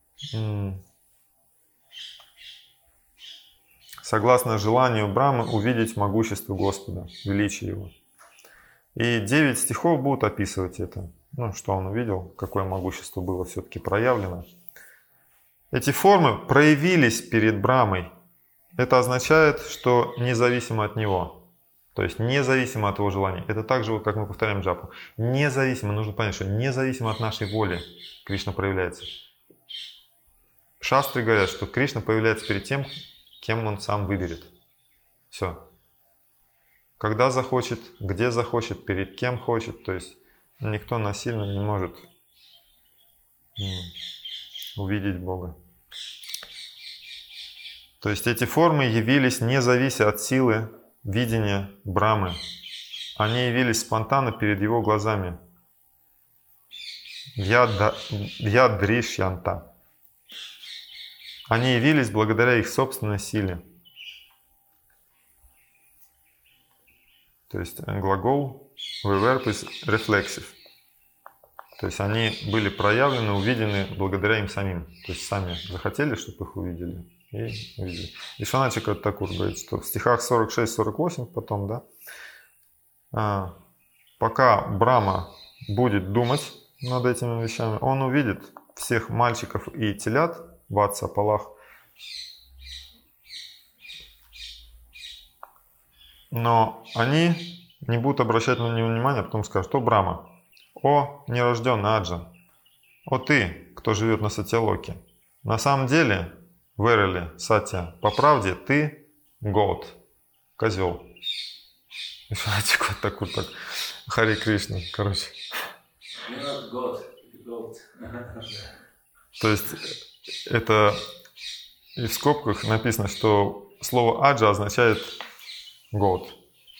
согласно желанию Брамы увидеть могущество Господа, величие Его. И 9 стихов будут описывать это. Что он увидел, какое могущество было все-таки проявлено. Эти формы проявились перед Брамой. Это означает, что независимо от него. То есть независимо от его желания. Это так же, как мы повторяем джапу. Независимо, нужно понять, что независимо от нашей воли Кришна проявляется. Шастры говорят, что Кришна появляется перед тем, кем он сам выберет. Все. Когда захочет, где захочет, перед кем хочет. То есть никто насильно не может увидеть Бога. То есть эти формы явились не завися от силы видения Брамы. Они явились спонтанно перед его глазами. Ядришьянта. Они явились благодаря их собственной силе. То есть глагол verb is reflexive. То есть они были проявлены, увидены благодаря им самим. То есть сами захотели, чтобы их увидели. И увидели. И Шаначика Такур говорит, что в стихах 46-48 потом, да, пока Брама будет думать над этими вещами, он увидит всех мальчиков и телят в Ватса-Палах, но они не будут обращать на него внимания, а потом скажут, что Брама, о нерожденный Аджа, о ты, кто живет на Сатьялоке, на самом деле, Верили, Сатья, по правде ты год, козел. Так, Хари Кришна, короче. То есть это и в скобках написано, что слово аджа означает год.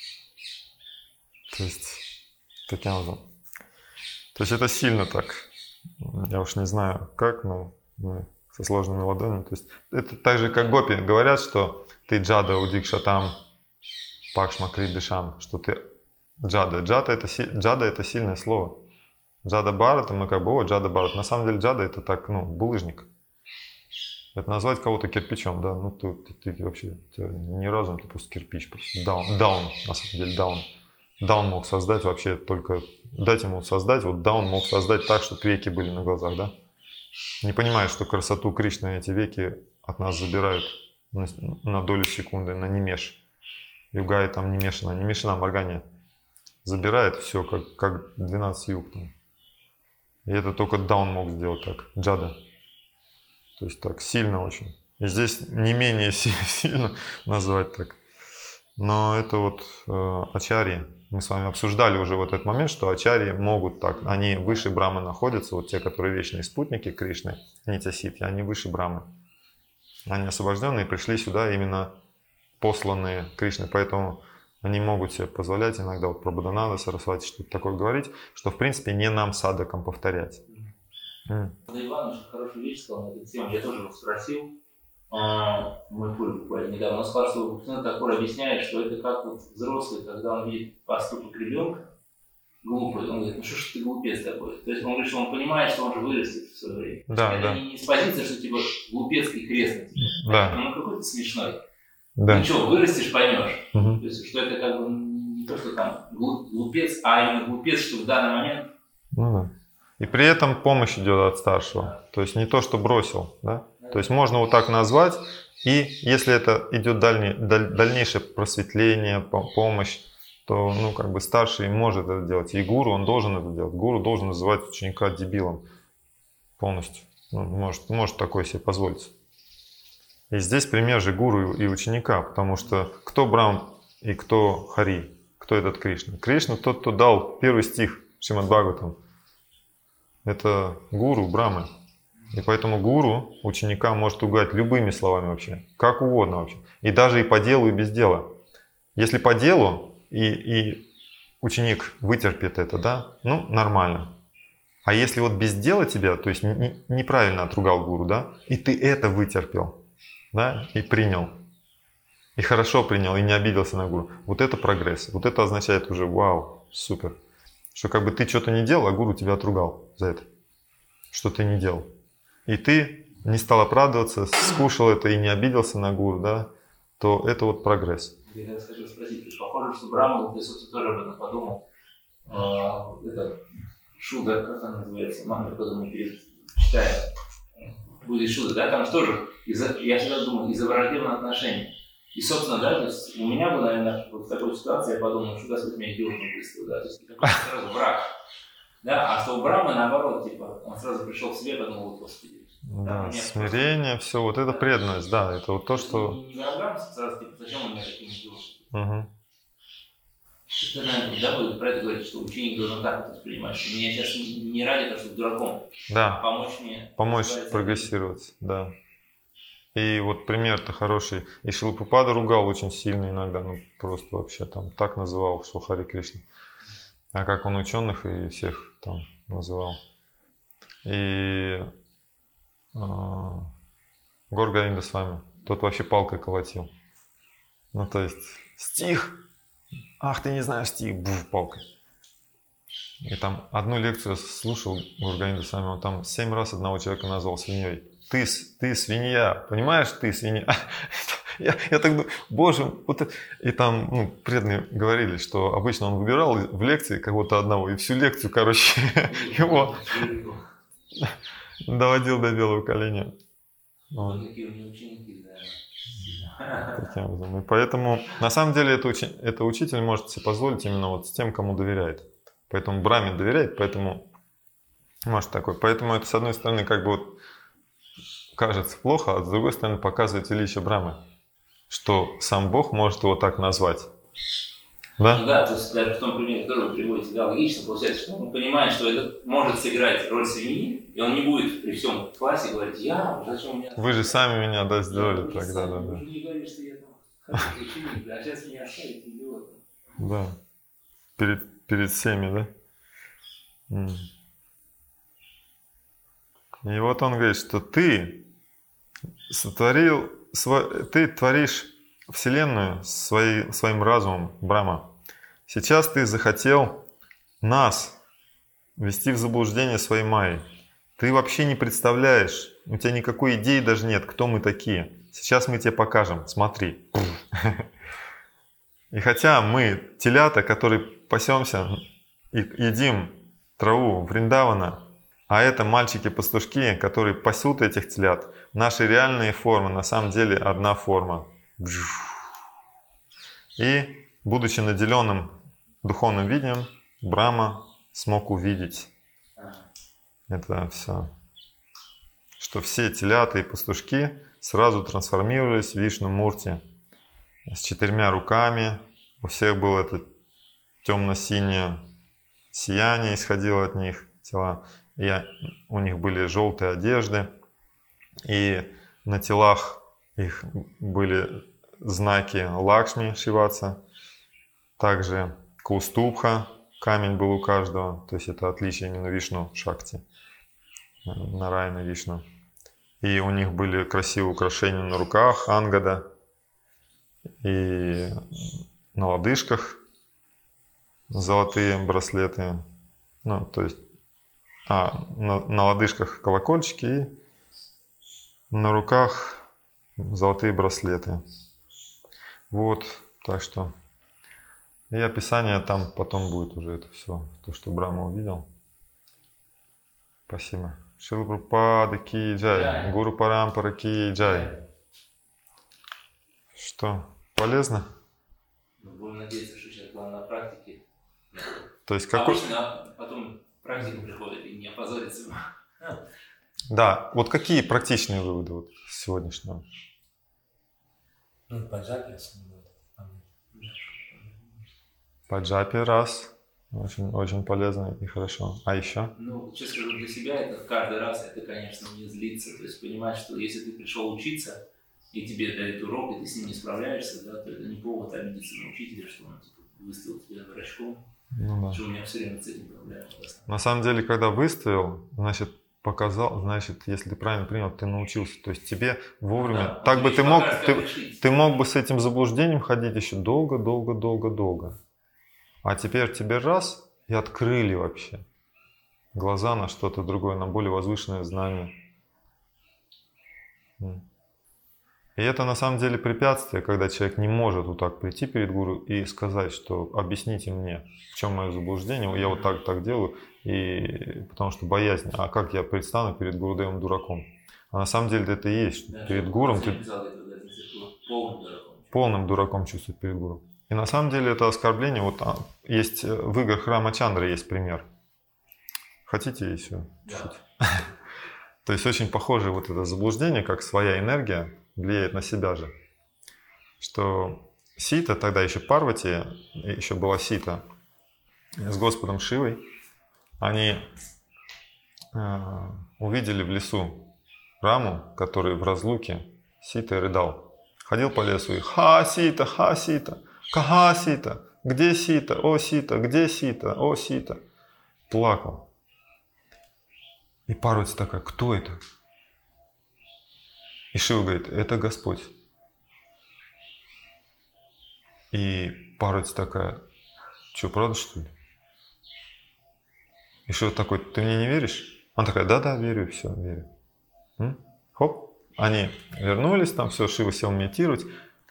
То есть таким образом. То есть это сильно так. Я уж не знаю как, но со сложными ладонями. То есть это так же, как гопи говорят, что ты джада удикшатам пакшма кридышам, что ты джада. Джада это сильное слово. Джада Барата, мы джада Барат. На самом деле джада это так, булыжник. Это назвать кого-то кирпичом, да? Ты вообще не разум, ты просто кирпич. Просто даун, на самом деле даун. Даун мог создать вообще только... Дать ему создать, даун мог создать так, чтобы веки были на глазах, да? Не понимая, что красоту Кришны эти веки от нас забирают на долю секунды, на немеш. Югай там не мешана моргание. забирает все, как 12 юг. Там. И это только Даун мог сделать так, Джада. То есть так сильно очень. И здесь не менее сильно назвать так. Но это вот ачарьи. Мы с вами обсуждали уже в этот момент, что ачарьи могут так. Они выше Брамы находятся, вот те, которые вечные спутники Кришны, нитя-ситхи, они выше Брамы. Они освобожденные, пришли сюда именно посланные Кришны. Поэтому они могут себе позволять иногда вот про Бодхананда, Сарасвати что-то такое говорить, что в принципе не нам садакам повторять. Иван очень хорошую вещь сказал на эту тему. Я тоже его спросил. Мой пуль буквально недавно. Он сказал, что Бхактивинода Такур объясняет, что это как вот взрослый, когда он видит поступок ребенка глупый, он говорит, ну что ж ты глупец такой. То есть он говорит, что он понимает, что он же вырастет в свое время. Да, это да. не с позиции, что типа глупец и крестный. Да. Ну какой ты смешной. Да. Ну что, вырастешь, поймешь. Угу. То есть, что это как бы не то, что там глупец, а именно глупец, что в данный момент. Ну да. И при этом помощь идет от старшего. То есть не то, что бросил, да? То есть можно вот так назвать, и если это идет дальнейшее просветление, помощь, то ну, как бы старший может это делать. И гуру, он должен это делать. Гуру должен называть ученика дебилом полностью. Ну, может такое себе позволить. И здесь пример же гуру и ученика, потому что кто Брахма и кто Хари, кто этот Кришна? Кришна тот, кто дал первый стих Шримад Бхагаватам. Это гуру Брахмы. И поэтому гуру ученика может угадать любыми словами вообще, как угодно вообще. И даже и по делу, и без дела. Если по делу, и ученик вытерпит это, да, ну, нормально. А если вот без дела тебя, то есть неправильно отругал гуру, да, и ты это вытерпел, да, и принял, и хорошо принял, и не обиделся на гуру, вот это прогресс. Вот это означает уже вау, супер. Что как бы ты что-то не делал, а гуру тебя отругал за это, что ты не делал. И ты не стал оправдываться, скушал это и не обиделся на гуру, да, то это вот прогресс. Я хочу спросить, то есть похоже, что Брахма, ты, собственно, тоже об этом подумал. Это Шуда, как она называется, мама, потом мы читаем. Будет Шуда, да, там тоже, я всегда думал, из-за враждебного отношения. И, собственно, да, то есть у меня бы, наверное, вот в такой ситуации я подумал, что Господь меня идиот не выставил, да, то есть какой-то сразу враг. Да, а что у Брахмы наоборот, типа, он сразу пришел к себе, подумал, вот, Господи. Да, смирение, все, вот это преданность, да, это вот то, что... Не врагам сразу, типа, зачем он меня таким идиотом? Угу. Это, наверное, да, будет про это говорить, что ученик должен так это воспринимать, что меня сейчас не ради того, чтобы дураком, Да, а помочь мне. помочь прогрессировать, да. И вот пример-то хороший. И Шрила Прабхупада ругал очень сильно иногда, ну просто вообще там так называл, что Хари Кришна. А как он ученых и всех там называл. И Гаур Говинда с вами, тот вообще палкой колотил. Ну то есть стих, ах ты не знаешь стих, палкой. И там одну лекцию слушал Гаур Говинда с вами, он там 7 раз одного человека назвал свиньей. Ты свинья, понимаешь, ты свинья. Я так думаю, боже, вот это... И там ну, преданные говорили, что обычно он выбирал в лекции кого-то одного, и всю лекцию, короче, его доводил до белого коленя. Вот. Таким образом. И поэтому, на самом деле, это учитель может себе позволить именно вот с тем, кому доверяет. Поэтому Брахме доверяет, поэтому может такой. Поэтому это, с одной стороны, как бы вот кажется плохо, а с другой стороны показывает величие Брахмы, что сам Бог может его так назвать. Да? Ну да, то есть даже в том примере, который вы приводите, да, логично получается, что он понимает, что это может сыграть роль свиньи, и он не будет при всем классе говорить, зачем у меня... Вы же сами меня, да, сделали тогда, да. Вы же не говорили, что я там хороший ученик, а сейчас меня оставите идиотом. Да, перед всеми, да? И вот он говорит, что ты творишь Вселенную своим разумом, Брахма. Сейчас ты захотел нас ввести в заблуждение своей майей. Ты вообще не представляешь, у тебя никакой идеи даже нет, кто мы такие. Сейчас мы тебе покажем, смотри. И хотя мы телята, которые пасемся и едим траву Вриндавана, а это мальчики-пастушки, которые пасут этих телят, наши реальные формы на самом деле одна форма. И будучи наделенным духовным видением Брахма смог увидеть это все. Что все телята и пастушки сразу трансформировались в Вишну-мурти с 4 руками. У всех было это темно-синее сияние, исходило от них тела. И у них были желтые одежды. И на телах их были знаки Лакшми Шиваца. Также Каустубха, камень был у каждого. То есть это отличие именно Вишну Шакти, Нараяна Вишну. И у них были красивые украшения на руках, ангада, и на лодыжках золотые браслеты. Ну, то есть, на лодыжках колокольчики и на руках золотые браслеты. Вот, так что. И описание там потом будет уже это все, то, что Брахма увидел. Спасибо. Шрила Прабхупада ки джай, Гуру Парампара ки джай. Что, полезно? Будем надеяться, что сейчас главное на практике. То есть какой... Обычно потом практика приходит и не опозорится. Да, вот какие практичные выводы вот сегодняшнего? Ну, по джапе основное. По джапе раз. Очень, очень полезно и хорошо. А еще? Ну, честно скажу, для себя это каждый раз, это, конечно, не злиться. То есть понимать, что если ты пришел учиться, и тебе дают урок, и ты с ним не справляешься, да, то это не повод обидеться на учителя, что он типа, выставил тебя дурачком. Ну, да. Что у меня все время с этим проблемы. На самом деле, когда выставил, значит, показал, значит, если ты правильно принял, ты научился. То есть тебе вовремя... Да, так бы ты мог, решить. ты мог бы с этим заблуждением ходить еще долго. А теперь тебе раз и открыли вообще глаза на что-то другое, на более возвышенное знание. И это на самом деле препятствие, когда человек не может вот так прийти перед гуру и сказать, что объясните мне, в чем мое заблуждение, я вот так делаю, и потому что боязнь, а как я предстану перед Гурудевом дураком? А на самом деле это и есть, что да, перед гуром ты полным дураком чувствуешь перед гуру. И на самом деле это оскорбление, вот есть в играх Рамачандры есть пример. Хотите еще чуть-чуть? То есть очень похоже вот это заблуждение, как своя энергия влияет на себя же. Что Сита, тогда еще Парвати, еще была Сита, с Господом Шивой, они увидели в лесу Раму, который в разлуке Ситой рыдал. Ходил по лесу и «Ха, Сита, кага Сита, где Сита, о Сита, где Сита, о Сита». Плакал. И Парвати такая: кто это? И Шива говорит: это Господь. И Парвати такая: что, правда, что ли? И Шива такой: ты мне не веришь? Она такая: да, верю, все, верю. Хоп, они вернулись, там все, Шива сел медитировать.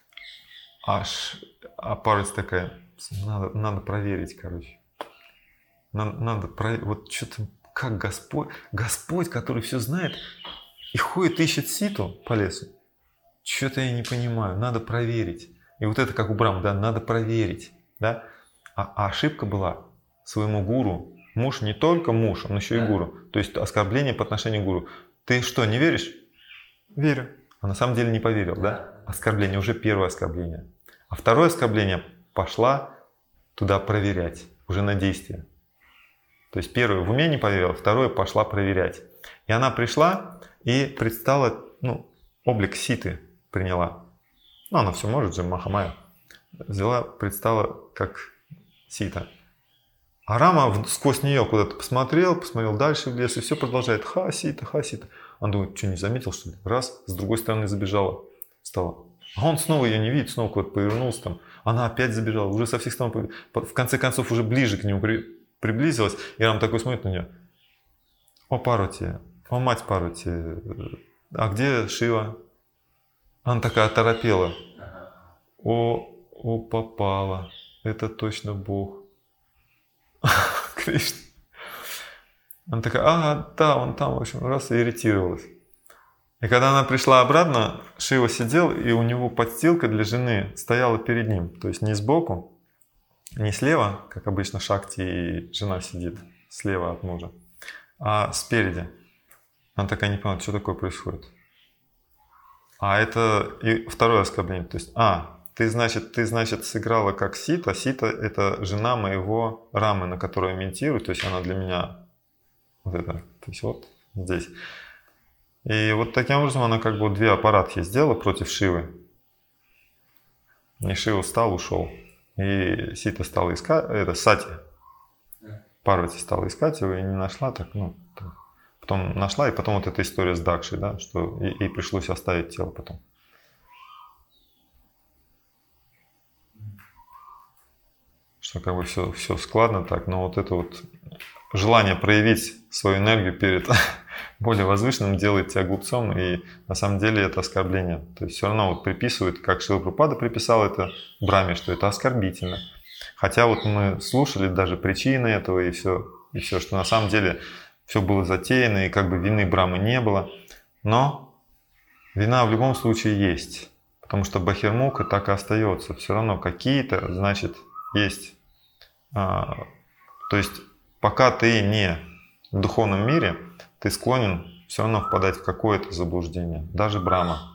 А Парвати такая: надо проверить, короче. Надо проверить, вот что-то, как Господь, который все знает, и ходит, ищет Ситу по лесу. Что-то я не понимаю, надо проверить. И вот это как у Брахмы, да, надо проверить. Да? А ошибка была своему гуру. Муж не только муж, он еще и гуру. То есть оскорбление по отношению к гуру. Ты что, не веришь? Верю. А на самом деле не поверил, да? Оскорбление, уже первое оскорбление. А второе оскорбление пошла туда проверять, уже на действие. То есть первое в уме не поверила, второе пошла проверять. И она пришла и предстала, облик Ситы приняла. Она все может же, Махамая. Взяла, предстала как Сита. А Рама сквозь нее куда-то посмотрел дальше в лес и все продолжает. Ха, Сита. Он думает: что, не заметил, что ли? Раз, с другой стороны забежала, встала. А он снова ее не видит, снова куда-то повернулся там. Она опять забежала, уже со всех сторон. В конце концов уже ближе к нему приблизилась. И Рама такой смотрит на нее: о, Парвати, о, мать Парвати, а где Шива? Она такая оторопела. О, попала. Это точно Бог. Кришна. Она такая: да, он там, в общем, раз, и ирритировалась. И когда она пришла обратно, Шива сидел, и у него подстилка для жены стояла перед ним. То есть не сбоку, не слева, как обычно Шакти и жена сидит, слева от мужа, а спереди. Она такая не поняла, что такое происходит. А это и второе оскорбление. То есть, ты, значит, сыграла как Сита. Сита — это жена моего Рамы, на которую я медитирую. То есть она для меня вот это. То есть вот здесь. И вот таким образом она как бы две аппаратхи сделала против Шивы. И Шива встал, ушел. И Сита стала искать, это Сати. Парвати стала искать его и не нашла, так, потом нашла, и потом вот эта история с Дакшей, да, что ей пришлось оставить тело потом. Что как бы все складно так, но вот это вот желание проявить свою энергию перед более возвышенным делает тебя глупцом, и на самом деле это оскорбление. То есть все равно вот приписывают, как Шрила Прабхупада приписал это Брахме, что это оскорбительно. Хотя вот мы слушали даже причины этого и все, что на самом деле все было затеяно, и как бы вины Брамы не было. Но вина в любом случае есть, потому что Бахирмуха так и остается. Все равно какие-то, значит, есть. То есть пока ты не в духовном мире, ты склонен все равно впадать в какое-то заблуждение, даже Брахма.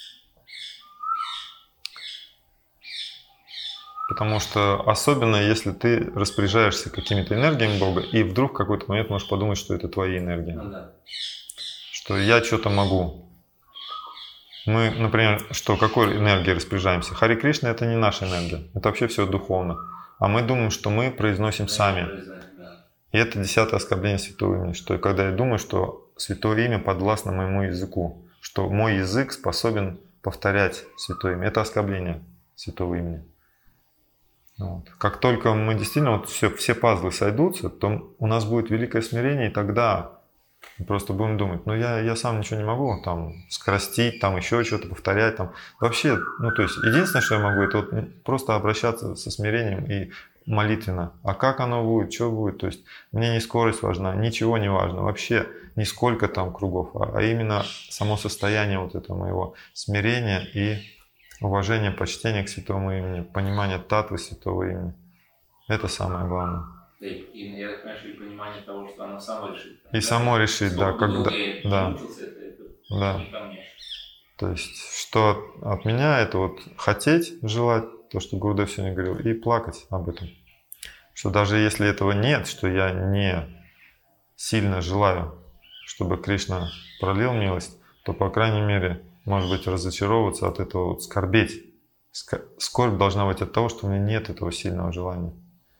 Потому что особенно если ты распоряжаешься какими-то энергиями Бога, и вдруг в какой-то момент можешь подумать, что это твои энергии. Что я что-то могу. Мы, например, какой энергией распоряжаемся? Хари Кришна — это не наша энергия. Это вообще все духовно. А мы думаем, что мы произносим сами. И это 10-е оскорбление святого имени. Что когда я думаю, что святое имя подвластно моему языку, что мой язык способен повторять святое имя. Это оскорбление святого имени. Вот. Как только мы действительно вот все пазлы сойдутся, то у нас будет великое смирение, и тогда мы просто будем думать, я сам ничего не могу, там, скоростить, там, еще что-то повторять, там. Вообще, то есть, единственное, что я могу, это вот просто обращаться со смирением и молитвенно. А как оно будет, что будет, то есть, мне не скорость важна, ничего не важно, вообще, не сколько там кругов, а именно само состояние вот этого моего смирения и уважение, почтение к святому имени, понимание татвы святого имени. Это самое главное. И я так понимаю, и понимание того, что она сама решит. И само решит, да, когда... Да. Да. То есть, что от меня это вот хотеть, желать, то, что Гурудев сегодня говорил, и плакать об этом. Что даже если этого нет, что я не сильно желаю, чтобы Кришна пролил милость, то, по крайней мере, может быть, разочаровываться от этого, вот, скорбеть. Скорбь должна быть от того, что у меня нет этого сильного желания.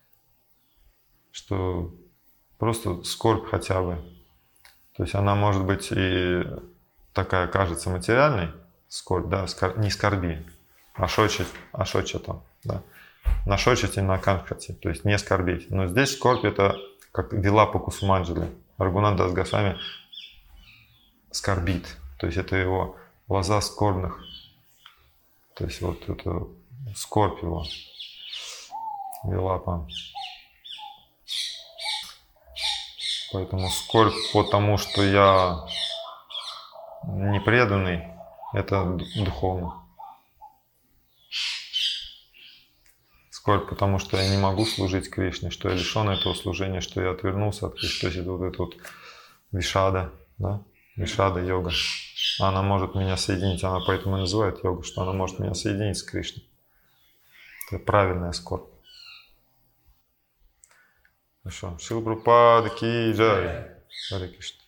Что просто скорбь хотя бы. То есть она может быть и такая кажется материальной, скорбь, да, не скорби, ашочи там, да. Нашочить и на канхати, то есть не скорбить. Но здесь скорбь — это как Вилапа Кусуманджали. Рагунат Дас Госвами скорбит, то есть это его лоза скорбных. То есть вот это скорбь его, Вилапа. Поэтому скорбь по тому, что я не преданный, это духовно. Скорбь потому, что я не могу служить Кришне, что я лишен этого служения, что я отвернулся от Кришны. То есть это вот эта вот вишада, да? Вишада йога. Она может меня соединить, она поэтому и называет йогу, что она может меня соединить с Кришной. Это правильная скорбь. Хорошо. Шрила Прабхупада ки джай. Харе Кришна.